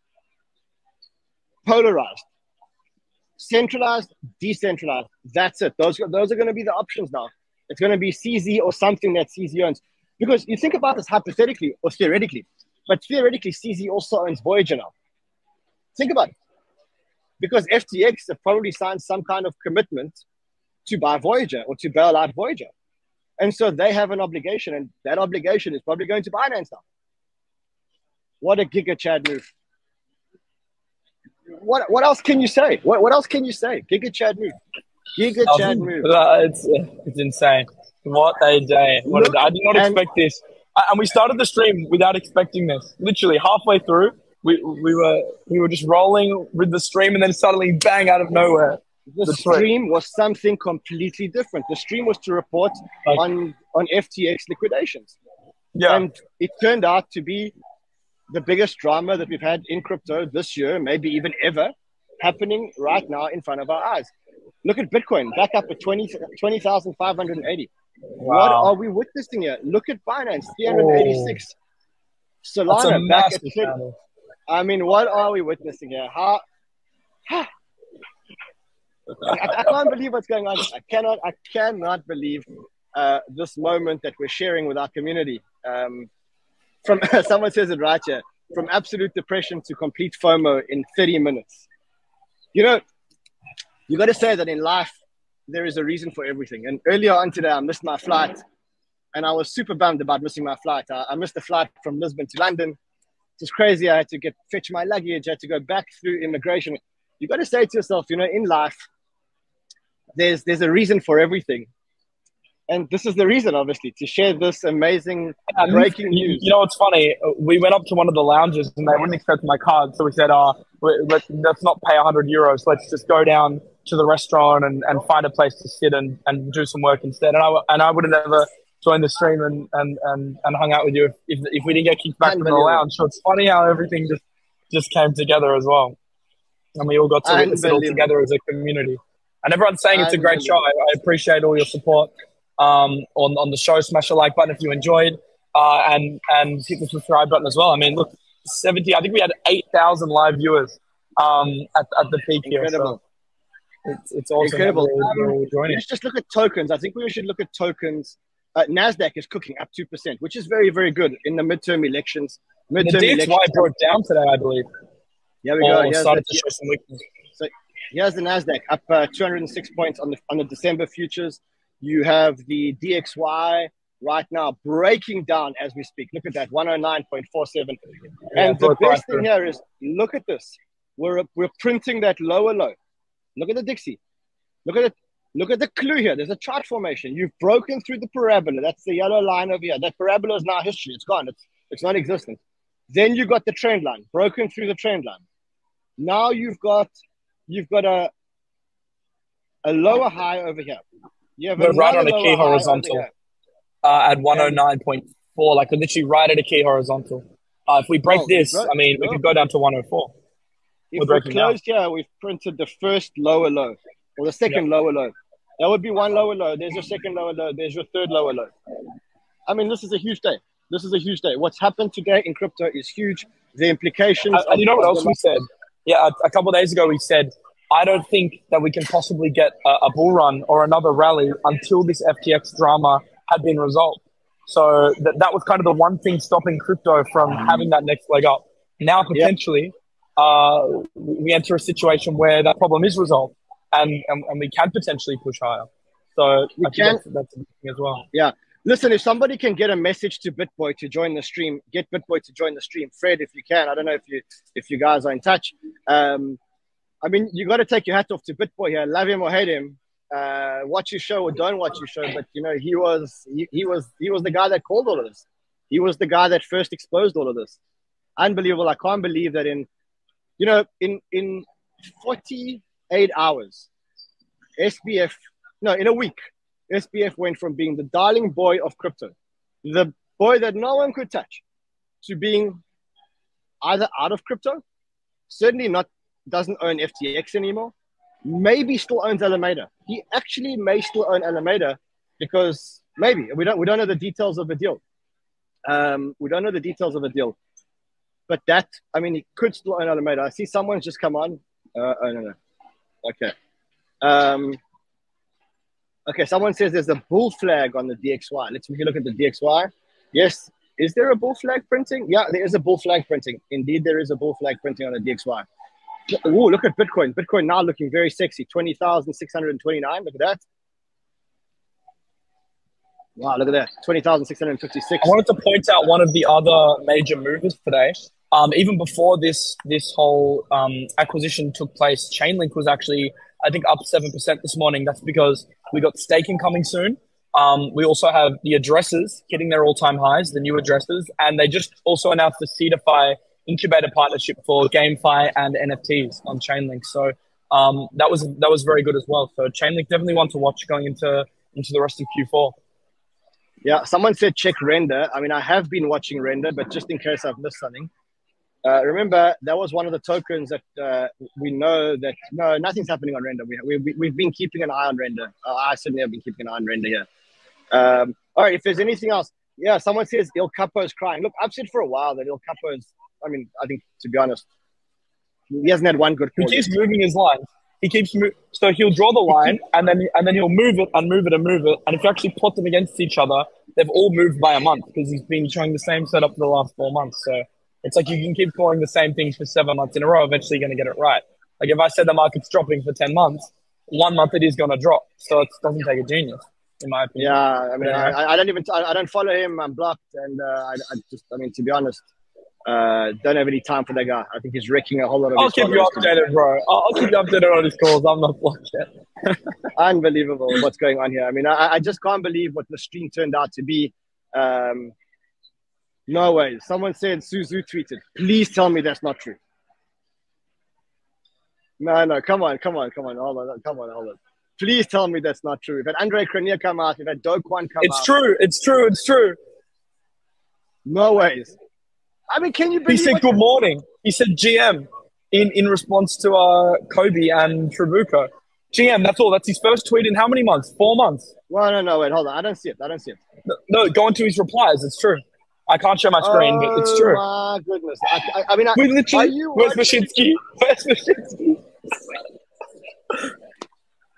polarized, centralized, decentralized. That's it. Those those are going to be the options now. It's going to be C Z or something that C Z owns. Because you think about this hypothetically or theoretically, but theoretically C Z also owns Voyager now. Think about it. Because F T X have probably signed some kind of commitment to buy Voyager or to bail out Voyager. And so they have an obligation, and that obligation is probably going to Binance now. What a Giga Chad move. What what else can you say? What what else can you say? Giga Chad move. Giga Chad move. Uh, It's, it's insane. What a day. What a Look, day. I did not and- expect this. I- And we started the stream without expecting this. Literally halfway through, we we were we were just rolling with the stream, and then suddenly bang out of nowhere. The The tweet. stream was something completely different. The stream was to report Like- on, on F T X liquidations. Yeah. And it turned out to be the biggest drama that we've had in crypto this year, maybe even ever, happening right now in front of our eyes. Look at Bitcoin, back up at twenty thousand five hundred eighty. What Wow. are we witnessing here? Look at Binance, three hundred eighty-six. That's a Solana, back at massive thirty. channel. I mean, what are we witnessing here? How? I, I can't believe what's going on. I cannot. I cannot believe uh, this moment that we're sharing with our community. Um, from someone says it right here. From absolute depression to complete FOMO in thirty minutes. You know, you got to say that in life there is a reason for everything. And earlier on today, I missed my flight, and I was super bummed about missing my flight. I, I missed the flight from Lisbon to London. It was crazy. I had to get fetch my luggage. I had to go back through immigration. You got to say to yourself, you know, in life, there's there's a reason for everything, and this is the reason, obviously, to share this amazing And breaking you, news. You know what's funny? We went up to one of the lounges and they wouldn't accept my card, so we said, "Oh, let, let's not pay one hundred euros. Let's just go down to the restaurant and, and find a place to sit and, and do some work instead." And I and I would have never joined the stream and, and, and, and hung out with you if, if if we didn't get kicked back from the Unbelievable. lounge. So it's funny how everything just just came together as well, and we all got to witness it all Unbelievable. together as a community. And everyone's saying it's a great show. I, I appreciate all your support um, on on the show. Smash the like button if you enjoyed, uh, and and hit the subscribe button as well. I mean, look, seventy. I think we had eight thousand live viewers um, at at the peak here. So Incredible. It's, it's awesome. Incredible. That we're, Um, we're joining. let's just look at tokens. I think we should look at tokens. Uh, NASDAQ is cooking up two percent, which is very, very good in the midterm elections. Midterm The D X Y elections. broke down today, I believe. Here we Or go. Here's started the, to show some weakness. so here's the NASDAQ up uh, two hundred six points on the on the December futures. You have the D X Y right now breaking down as we speak. Look at that, one oh nine point four seven. Yeah, And the broke right best thing through. here is, look at this. We're we're printing that lower low. Look at the Dixie. Look at it. Look at the clue here. There's a chart formation. You've broken through the parabola. That's the yellow line over here. That parabola is now history. It's gone. It's it's non-existent. Then you got the trend line, broken through the trend line. Now you've got you've got a a lower high over here. You have We're right another on a lower key high over horizontal here. uh, at one oh nine point four, like we're literally right at a key horizontal. Uh, if we break No, this, bro- I mean, we no. could go down to one oh four. If We're we're breaking down. closed here, we've printed the first lower low or the second lower low. That would be one lower low. There's your second lower low. There's your third lower low. I mean, this is a huge day. This is a huge day. What's happened today in crypto is huge. The implications. Uh, and you know what of else the- we said? Yeah, a, a couple of days ago we said, I don't think that we can possibly get a, a bull run or another rally until this F T X drama had been resolved. So that that was kind of the one thing stopping crypto from having that next leg up. Now potentially, uh, we enter a situation where that problem is resolved, and and, and we can potentially push higher. So We I think can. that's, that's a good thing as well. Yeah. Listen, if somebody can get a message to BitBoy to join the stream, get BitBoy to join the stream. Fred, if you can. I don't know if you if you guys are in touch. Um, I mean, you got to take your hat off to BitBoy here. Love him or hate him, uh, watch your show or don't watch your show. But you know, he was he, he was he was the guy that called all of this. He was the guy that first exposed all of this. Unbelievable! I can't believe that in you know in in forty-eight hours, S B F no in a week. S B F went from being the darling boy of crypto, the boy that no one could touch, to being either out of crypto, certainly not, doesn't own F T X anymore, maybe still owns Alameda. He actually may still own Alameda because maybe, we don't we don't know the details of the deal. Um, we don't know the details of the deal. But that, I mean, he could still own Alameda. I see someone's just come on. Uh, oh, no, no. Okay. Um, Okay, someone says there's a bull flag on the D X Y. Let's take a look at the D X Y. Yes. Is there a bull flag printing? Yeah, there is a bull flag printing. Indeed, there is a bull flag printing on the D X Y. Ooh, look at Bitcoin. Bitcoin now looking very sexy. twenty thousand six hundred twenty-nine. Look at that. Wow, look at that. twenty thousand six hundred fifty-six. I wanted to point out one of the other major movers today. Um, even before this this whole um, acquisition took place, Chainlink was actually, I think, up seven percent this morning. That's because we got staking coming soon. Um, we also have the addresses hitting their all-time highs, the new addresses, and they just also announced the Seedify incubator partnership for GameFi and N F Ts on Chainlink. So um, that was that was very good as well. So Chainlink definitely one to watch going into into the rest of Q four. Yeah, someone said check Render. I mean, I have been watching Render, but just in case I've missed something. Uh, remember, that was one of the tokens that uh, we know that, no, nothing's happening on Render. We, we, we've been keeping an eye on Render. Uh, I certainly have been keeping an eye on Render here. Um, all right, if there's anything else. Yeah, someone says Il Capo's crying. Look, I've said for a while that Il Capo's, I mean, I think, to be honest, he hasn't had one good He call. keeps moving his lines. He keeps mo- so he'll draw the line and then and then he'll move it and move it and move it. And if you actually plot them against each other, they've all moved by a month because he's been showing the same setup for the last four months. So it's like you can keep calling the same thing for seven months in a row. Eventually, you're going to get it right. Like if I said the market's dropping for ten months, one month it is going to drop. So it doesn't take a genius, in my opinion. Yeah, I mean, Yeah. I, I don't even, I, I don't follow him. I'm blocked. And uh, I, I just, I mean, to be honest, uh, don't have any time for that guy. I think he's wrecking a whole lot of I'll his keep you followers today. updated, bro. I'll, I'll keep you updated on his calls. I'm not blocked yet. Unbelievable what's going on here. I mean, I, I just can't believe what the stream turned out to be. Um, no way. Someone said Suzu tweeted. Please tell me that's not true. No, no, come on, come on, come on, hold on, come on, hold on. Please tell me that's not true. If had Andre Cronje come out, if had Do Kwon come It's out. true. It's true. It's true. No ways. I mean, can you He believe said what- good morning. He said G M in, in response to uh, Kobe and Trabuco. G M, that's all. That's his first tweet in how many months? Four months. Well, no, no, wait, hold on. I don't see it. I don't see it. No, no, go into his replies. It's true. I can't show my screen, but it's true. Oh, my goodness. I, I, I mean, I, We are literally, you where's watching- Mashinsky? Where's Mashinsky?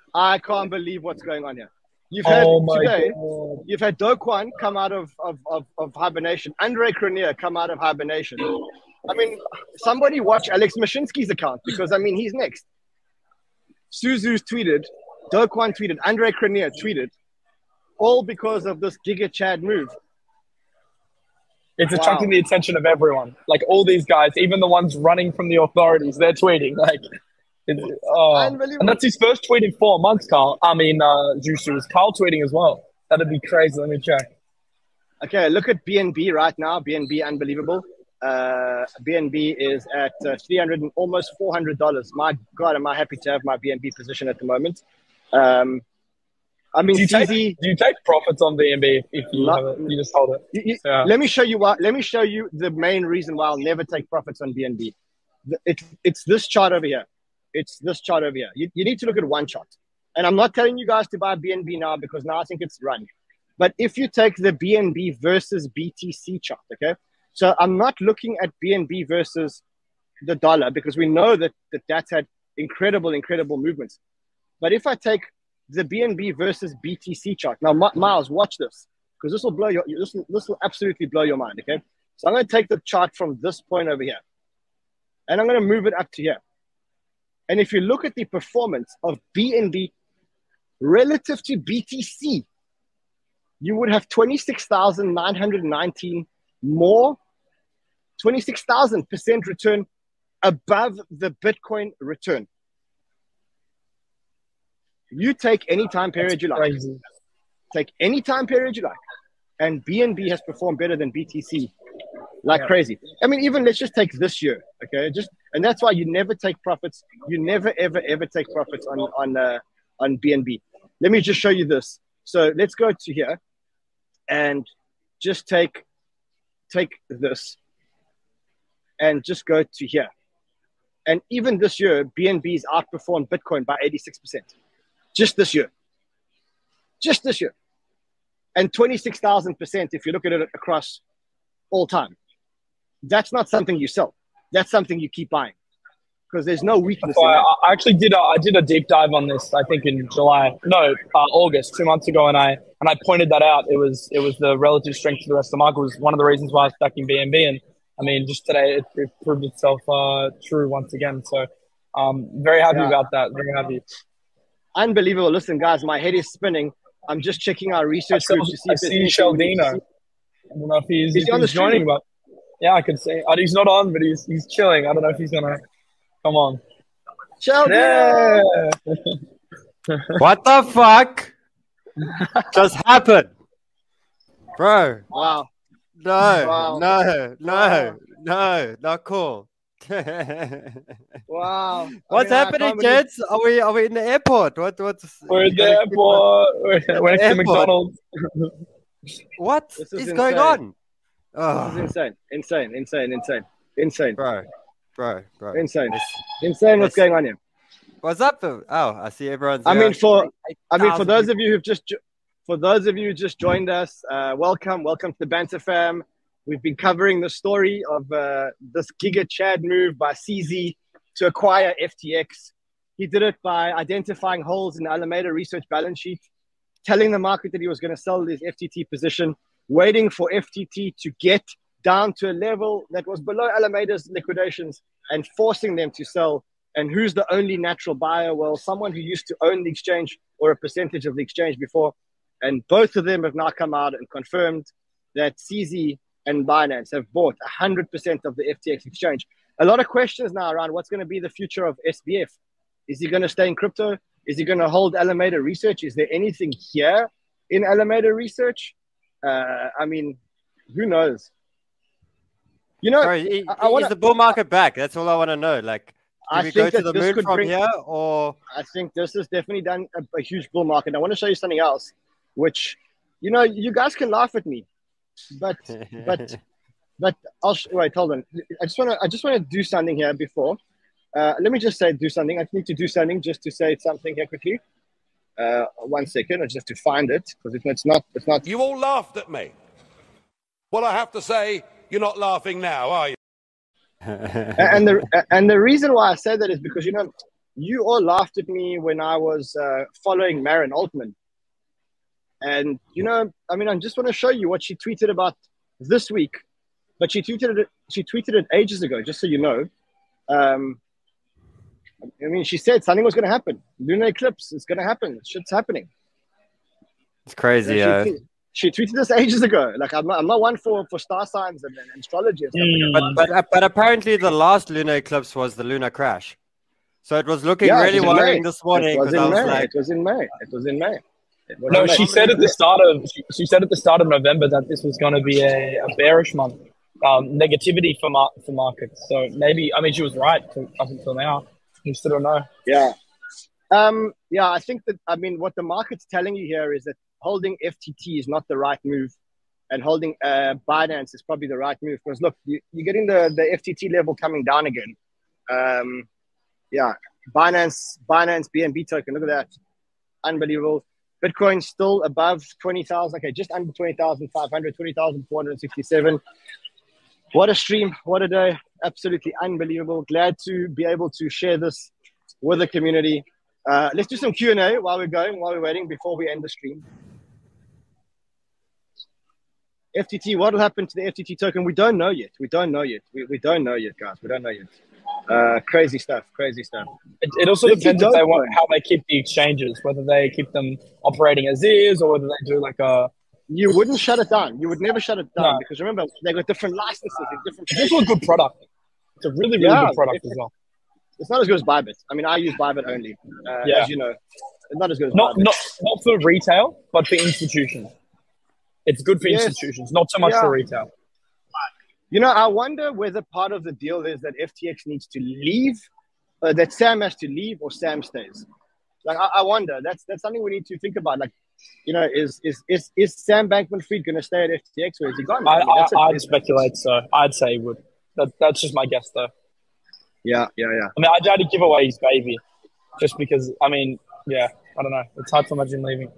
I can't believe what's going on here. You've had Oh my today, God. you've had Do Kwon come out of, of, of, of hibernation, Andre Cronje come out of hibernation. I mean, somebody watch Alex Mashinsky's account because, I mean, he's next. Suzu's tweeted, Do Kwon tweeted, Andre Cronje tweeted, all because of this Giga Chad move. It's Wow. attracting the attention of everyone. Like all these guys, even the ones running from the authorities, they're tweeting. Like, it's, oh. Unbelievable. And that's his first tweet in four months, Carl. I mean, uh, Juicy is Carl tweeting as well. That'd be crazy. Let me check. Okay, look at B N B right now. B N B, unbelievable. Uh, B N B is at uh, three hundred and almost four hundred dollars. My God, am I happy to have my B N B position at the moment. Um, I mean, Do you, C take, Z, do you take profits on B N B if you Not- have it? You just hold it. you- you- Yeah. let me show you why. Let me show you the main reason why I'll never take profits on B N B. The- It's it's this chart over here. It's this chart over here. You, you need to look at one chart. And I'm not telling you guys to buy B N B now because now I think it's run. But if you take the B N B versus B T C chart, okay? So I'm not looking at B N B versus the dollar because we know that, that that's had incredible, incredible movements. But if I take the B N B versus B T C chart, now Mi- Miles, watch this because this will blow your this will, this will absolutely blow your mind, okay? So I'm going to take the chart from this point over here, and I'm going to move it up to here. And if you look at the performance of B N B relative to B T C, you would have twenty-six thousand nine hundred nineteen more, twenty-six thousand percent return above the Bitcoin return. You take any time period you like. Crazy. Take any time period you like. And B N B has performed better than B T C like Yeah. crazy. I mean, even let's just take this year, okay? Just and that's why you never take profits. You never, ever, ever take profits on on uh, on B N B. Let me just show you this. So let's go to here and just take take this and just go to here. And even this year, B N B's outperformed Bitcoin by eighty-six percent. Just this year. Just this year. And twenty-six thousand percent if you look at it across all time. That's not something you sell. That's something you keep buying because there's no weakness So in I, that. I actually did a, I did a deep dive on this, I think in July, no, uh, August, two months ago, and I and I pointed that out. It was it was the relative strength to the rest of the market was one of the reasons why I was stacking B N B, and I mean, just today it, it proved itself uh, true once again. So, um, very happy Yeah. about that. Very happy. Unbelievable. Listen, guys, my head is spinning. I'm just checking our I, research saw, group to see I if there's see anything we need to Sheldino. see. I don't know if he's, Is if he on the he's joining, stream? but yeah, I could see. Uh, he's not on, but he's he's chilling. I don't know if he's gonna come on. Sheldon! Yeah. What the fuck just happened? Bro, Wow. no, Wow. no, no, Wow. no, not cool. Wow. I What's mean, I happening, can't believe- kids? Are we are we in the airport? What what's We're at the airport. We're, we're next to Airport. McDonald's. What This is, is going insane. on? This Oh, is insane. Insane, insane, insane. Insane. bro, bro, bro. Insane. This- Insane what's this- going on here. What's up? though? Oh, I see everyone's. I here. mean, for I mean, for eight thousand those of you who've just jo- for those of you who just joined us, uh, welcome, welcome to the Banter Fam. We've been covering the story of uh, this Giga Chad move by C Z to acquire F T X. He did it by identifying holes in the Alameda Research balance sheet, telling the market that he was going to sell his F T T position, waiting for F T T to get down to a level that was below Alameda's liquidations and forcing them to sell. And who's the only natural buyer? Well, someone who used to own the exchange or a percentage of the exchange before. And both of them have now come out and confirmed that C Z and Binance have bought one hundred percent of the F T X exchange. A lot of questions now around what's going to be the future of S B F. Is he going to stay in crypto? Is he going to hold Alameda Research? Is there anything here in Alameda Research? Uh, I mean, who knows? You know, Bro, i- I- I wanna- is the bull market back? That's all I want to know. Like, do I we go think to that the this moon could from bring- here, or I think this has definitely done a, a huge bull market. I want to show you something else, which, you know, you guys can laugh at me, but but but I'll sh- wait. Hold on. I just want to I just want to do something here before. Uh, let me just say do something. I need to do something just to say something here quickly. Uh, one second. I just have to find it because it's, it's not it's not. You all laughed at me. Well, I have to say, you're not laughing now, are you? and the and the reason why I say that is because, you know, you all laughed at me when I was uh, following Maren Altman. And, you know, I mean, I just want to show you what she tweeted about this week. But she tweeted it, she tweeted it ages ago, just so you know. Um, I mean, she said something was going to happen. Lunar eclipse, it's going to happen. Shit's happening. It's crazy, she, yeah. tweet, she tweeted this ages ago. Like, I'm not, I'm not one for, for star signs and, and astrology and stuff Mm. like that. But, but but apparently the last lunar eclipse was the lunar crash. So it was looking Yeah, it really was in worrying May. this morning It was because in I was May. like, It was in May. It was in May. It was No, in May. she said at the start of she, she said at the start of November that this was going to be a, a bearish month, um, negativity for mar- for markets. So maybe I mean she was right to, up until now. You still don't know. Yeah. Um, yeah, I think that, I mean, what the market's telling you here is that holding F T T is not the right move, and holding uh, Binance is probably the right move. Because look, you, you're getting the, the F T T level coming down again. Um, yeah, Binance, Binance B N B token, look at that. Unbelievable. Bitcoin still above twenty thousand, okay, just under twenty thousand five hundred, twenty thousand four hundred sixty-seven. What a stream, what a day. Absolutely unbelievable. Glad to be able to share this with the community. Uh, let's do some Q and A while we're going, while we're waiting, before we end the stream. F T T, what will happen to the F T T token? We don't know yet. We don't know yet. We, we don't know yet, guys. We don't know yet. Uh, crazy stuff, crazy stuff. It, it also If you depends if don't they want know- how they keep the exchanges, whether they keep them operating as is or whether they do like a. You wouldn't shut it down. You would never shut it down No. because remember, they got different licenses in different It's also a good product. It's a really really Yeah, good product if- as well. It's not as good as Bybit. I mean, I use Bybit only, uh, Yeah. as you know. It's not as good as Not Bybit. not not for retail, but for institutions. It's good for Yes. institutions, not so much Yeah. for retail. You know, I wonder whether part of the deal is that F T X needs to leave, uh, that Sam has to leave, or Sam stays. Like, I, I wonder. That's that's something we need to think about. Like, you know, is is is, is Sam Bankman-Fried going to stay at F T X, or is he gone? I, mean, I that's it. I'd speculate so. I'd say he would. That, that's just my guess though. Yeah, yeah, yeah. I mean, I'd try to give away his baby, just because. I mean, yeah, I don't know. It's hard to imagine leaving.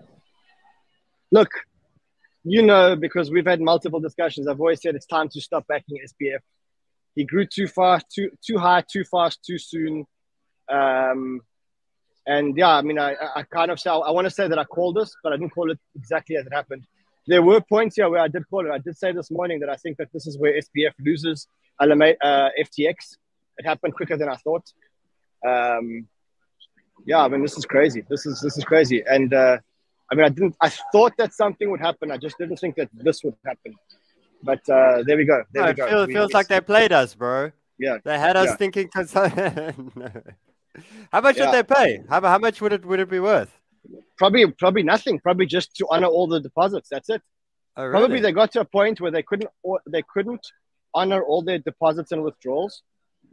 Look, you know, because we've had multiple discussions, I've always said it's time to stop backing S P F. He grew too fast, too too high, too fast, too soon. Um, and yeah, I mean, I, I kind of say, I want to say that I called this, but I didn't call it exactly as it happened. There were points here where I did call it. I did say this morning that I think that this is where S P F loses Alama- uh, F T X. It happened quicker than I thought. Um, yeah, I mean, this is crazy. This is this is crazy. And uh, I mean, I didn't. I thought that something would happen. I just didn't think that this would happen. But uh, there we go. There no, we it go. feels, We- feels like they played us, bro. Yeah. They had us Yeah. thinking. To... No. How much Yeah. would they pay? How, how much would it would it be worth? Probably probably nothing. Probably just to honor all the deposits. That's it. Oh, really? Probably they got to a point where they couldn't or they couldn't honor all their deposits and withdrawals,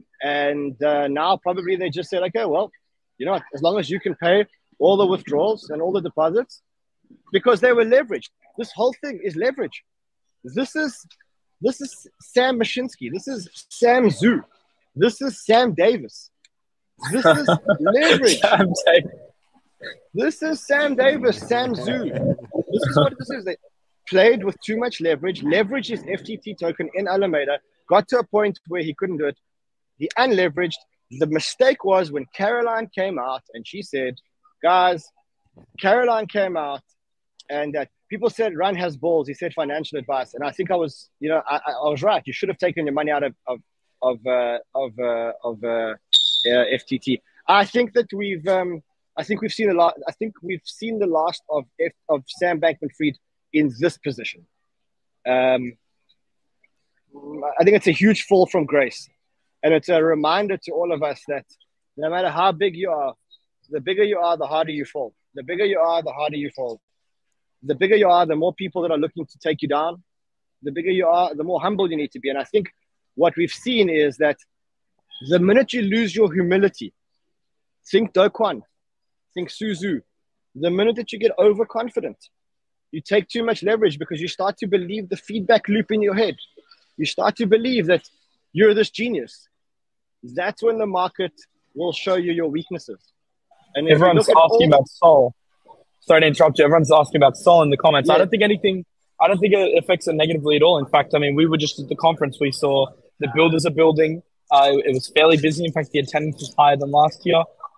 and uh, now probably they just said, okay, well, you know what, as long as you can pay all the withdrawals and all the deposits, because they were leveraged. This whole thing is leverage. This is this is Sam Mashinsky. This is Sam Zhu. This is Sam Davis. This is leverage. I'm saying, This is Sam Davis, Sam Zhu. This is what this is. They played with too much leverage, leveraged his F T T token in Alameda, got to a point where he couldn't do it. He unleveraged. The mistake was when Caroline came out and she said, guys, Caroline came out and that people said Run has balls. He said financial advice. And I think I was, you know, I, I I was right. You should have taken your money out of, of, of, uh, of, uh, of uh, uh, F T T. I think that we've, um, I think we've seen a lot. I think we've seen the last of F, of Sam Bankman-Fried in this position. Um, I think it's a huge fall from grace, and it's a reminder to all of us that no matter how big you are, the bigger you are, the harder you fall. The bigger you are, the harder you fall. The bigger you are, the more people that are looking to take you down. The bigger you are, the more humble you need to be. And I think what we've seen is that the minute you lose your humility, think Do Kwon, think Suzu. The minute that you get overconfident, you take too much leverage because you start to believe the feedback loop in your head. You start to believe that you're this genius. That's when the market will show you your weaknesses. And if you everyone's look at asking all- about Sol. Sorry to interrupt you. Everyone's asking about Sol in the comments. I Yeah. don't think anything. I don't think it affects it negatively at all. In fact, I mean, we were just at the conference. We saw the builders are building. Uh, it was fairly busy. In fact, the attendance was higher than last year.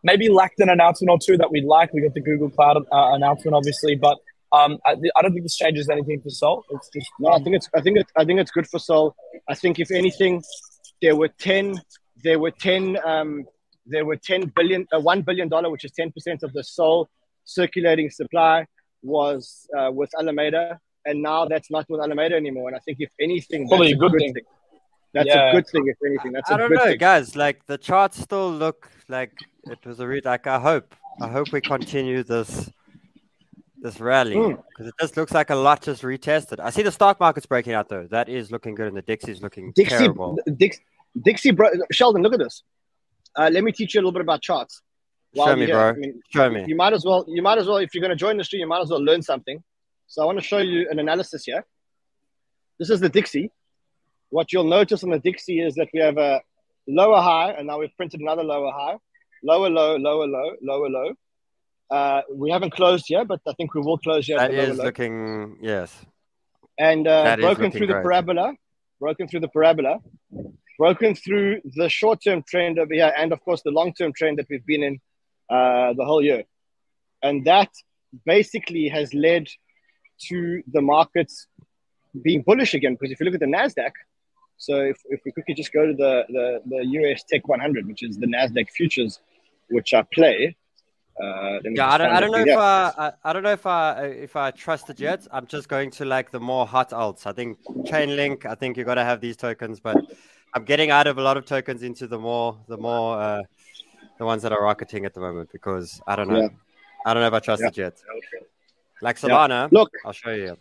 maybe lacked an announcement or two that we'd like. We got the Google Cloud uh, announcement, obviously, but um, I, I don't think this changes anything for Sol. It's just no. I think it's I think it's I think it's good for Sol. I think if anything, there were ten there were ten um, there were ten billion uh, one billion dollar, which is ten percent of the Sol circulating supply was uh, with Alameda, and now that's not with Alameda anymore. And I think if anything, that's probably a a good good thing. thing. That's Yeah. a good thing, if anything. That's a I don't good know, thing. guys. Like the charts still look like it was a read. Like I hope, I hope we continue this this rally Mm. because it just looks like a lot just retested. I see the stock market's breaking out though. That is looking good, and the Dixie's looking Dixie, terrible. Dix, Dixie, bro, Sheldon, look at this. Uh, let me teach you a little bit about charts. While Show me, you're bro. here. I mean, Show me. You might as well. You might as well. If you're going to join the stream, you might as well learn something. So I want to show you an analysis here. This is the Dixie. What you'll notice on the Dixie is that we have a lower high, and now we've printed another lower high, lower low, lower low, lower low. Uh, we haven't closed here, but I think we will close here. That at the lower is low. looking yes. And uh, that is broken looking through the great. parabola, broken through the parabola, broken through the short-term trend over here, and of course the long-term trend that we've been in uh, the whole year. And that basically has led to the markets being bullish again. Because if you look at the NASDAQ, so if, if we quickly just go to the, the, the U S Tech one hundred, which is the NASDAQ futures, which I play. Uh, let me Yeah, just I don't, find I it don't know here. if I, I, I don't know if I, if I trust it yet. I'm just going to like the more hot alts. I think Chainlink. I think you got to have these tokens, but I'm getting out of a lot of tokens into the more, the more, uh, the ones that are rocketing at the moment because I don't know. Yeah. I don't know if I trust Yeah. it yet. Like Yeah. Solana. Look, I'll show you.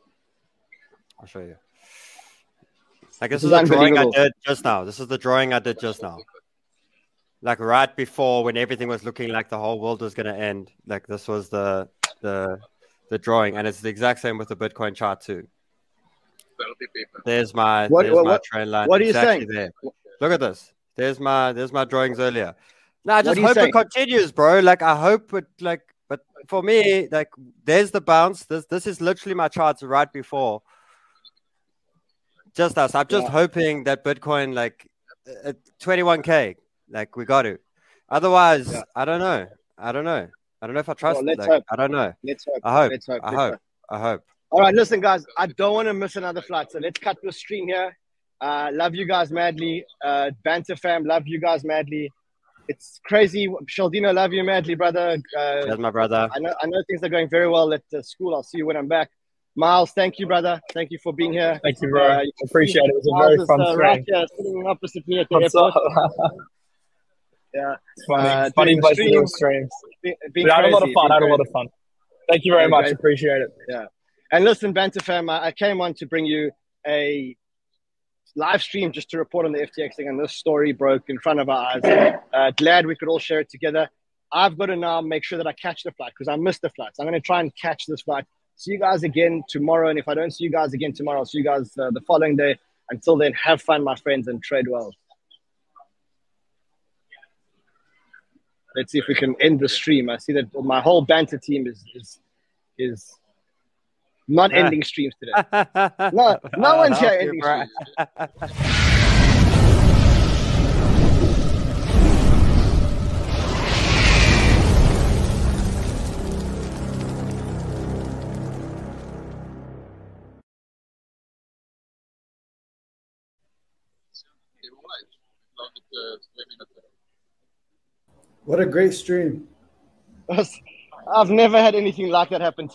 I'll show you. Like this, This is is the drawing I unbelievable. did just now. This is the drawing I did just now. Like right before when everything was looking like the whole world was going to end. Like this was the the the drawing, and it's the exact same with the Bitcoin chart too. There's my What- there's what- my what- trend line. what are you exactly saying? there. Look at this. There's my there's my drawings earlier. No, I What just are you hope saying? it continues, bro. Like I hope it like. But for me, like there's the bounce. This this is literally my charts right before. Just us. I'm just Yeah. hoping that Bitcoin like at twenty-one K, like we got to. Otherwise, Yeah. I don't know. I don't know. I don't know if I trust. Well, let's like, hope. I don't know. Let's hope. I hope. Let's hope. I Let's hope. hope. I hope. All right, listen, guys. I don't want to miss another flight, so let's cut the stream here. Uh, love you guys madly. Uh, Banter fam, love you guys madly. It's crazy. Sheldino, love you madly, brother. Uh, There's my brother. I know, I know things are going very well at uh, school. I'll see you when I'm back. Miles, thank you, brother. Thank you for being here. Thank you, bro. Uh, you can Appreciate see it. It was a Miles very is, fun uh, stream. right here, sitting opposite me at the What's airport. up? Yeah, It's funny. Uh, funny doing the place to do stream. a stream. be- being But I had a lot of crazy, fun. being I had a lot crazy. of fun. Thank you very Yeah, much. great. Appreciate it. Yeah. And listen, Banter fam, I, I came on to bring you a live stream just to report on the F T X thing, and this story broke in front of our eyes. Uh, glad we could all share it together. I've got to now make sure that I catch the flight because I missed the flight. So I'm going to try and catch this flight. See you guys again tomorrow. And if I don't see you guys again tomorrow, I'll see you guys uh, the following day. Until then, have fun, my friends, and trade well. Let's see if we can end the stream. I see that my whole Banter team is is is not Ah. ending streams today. No, no one's here ending streams. What a great stream. I've never had anything like that happen to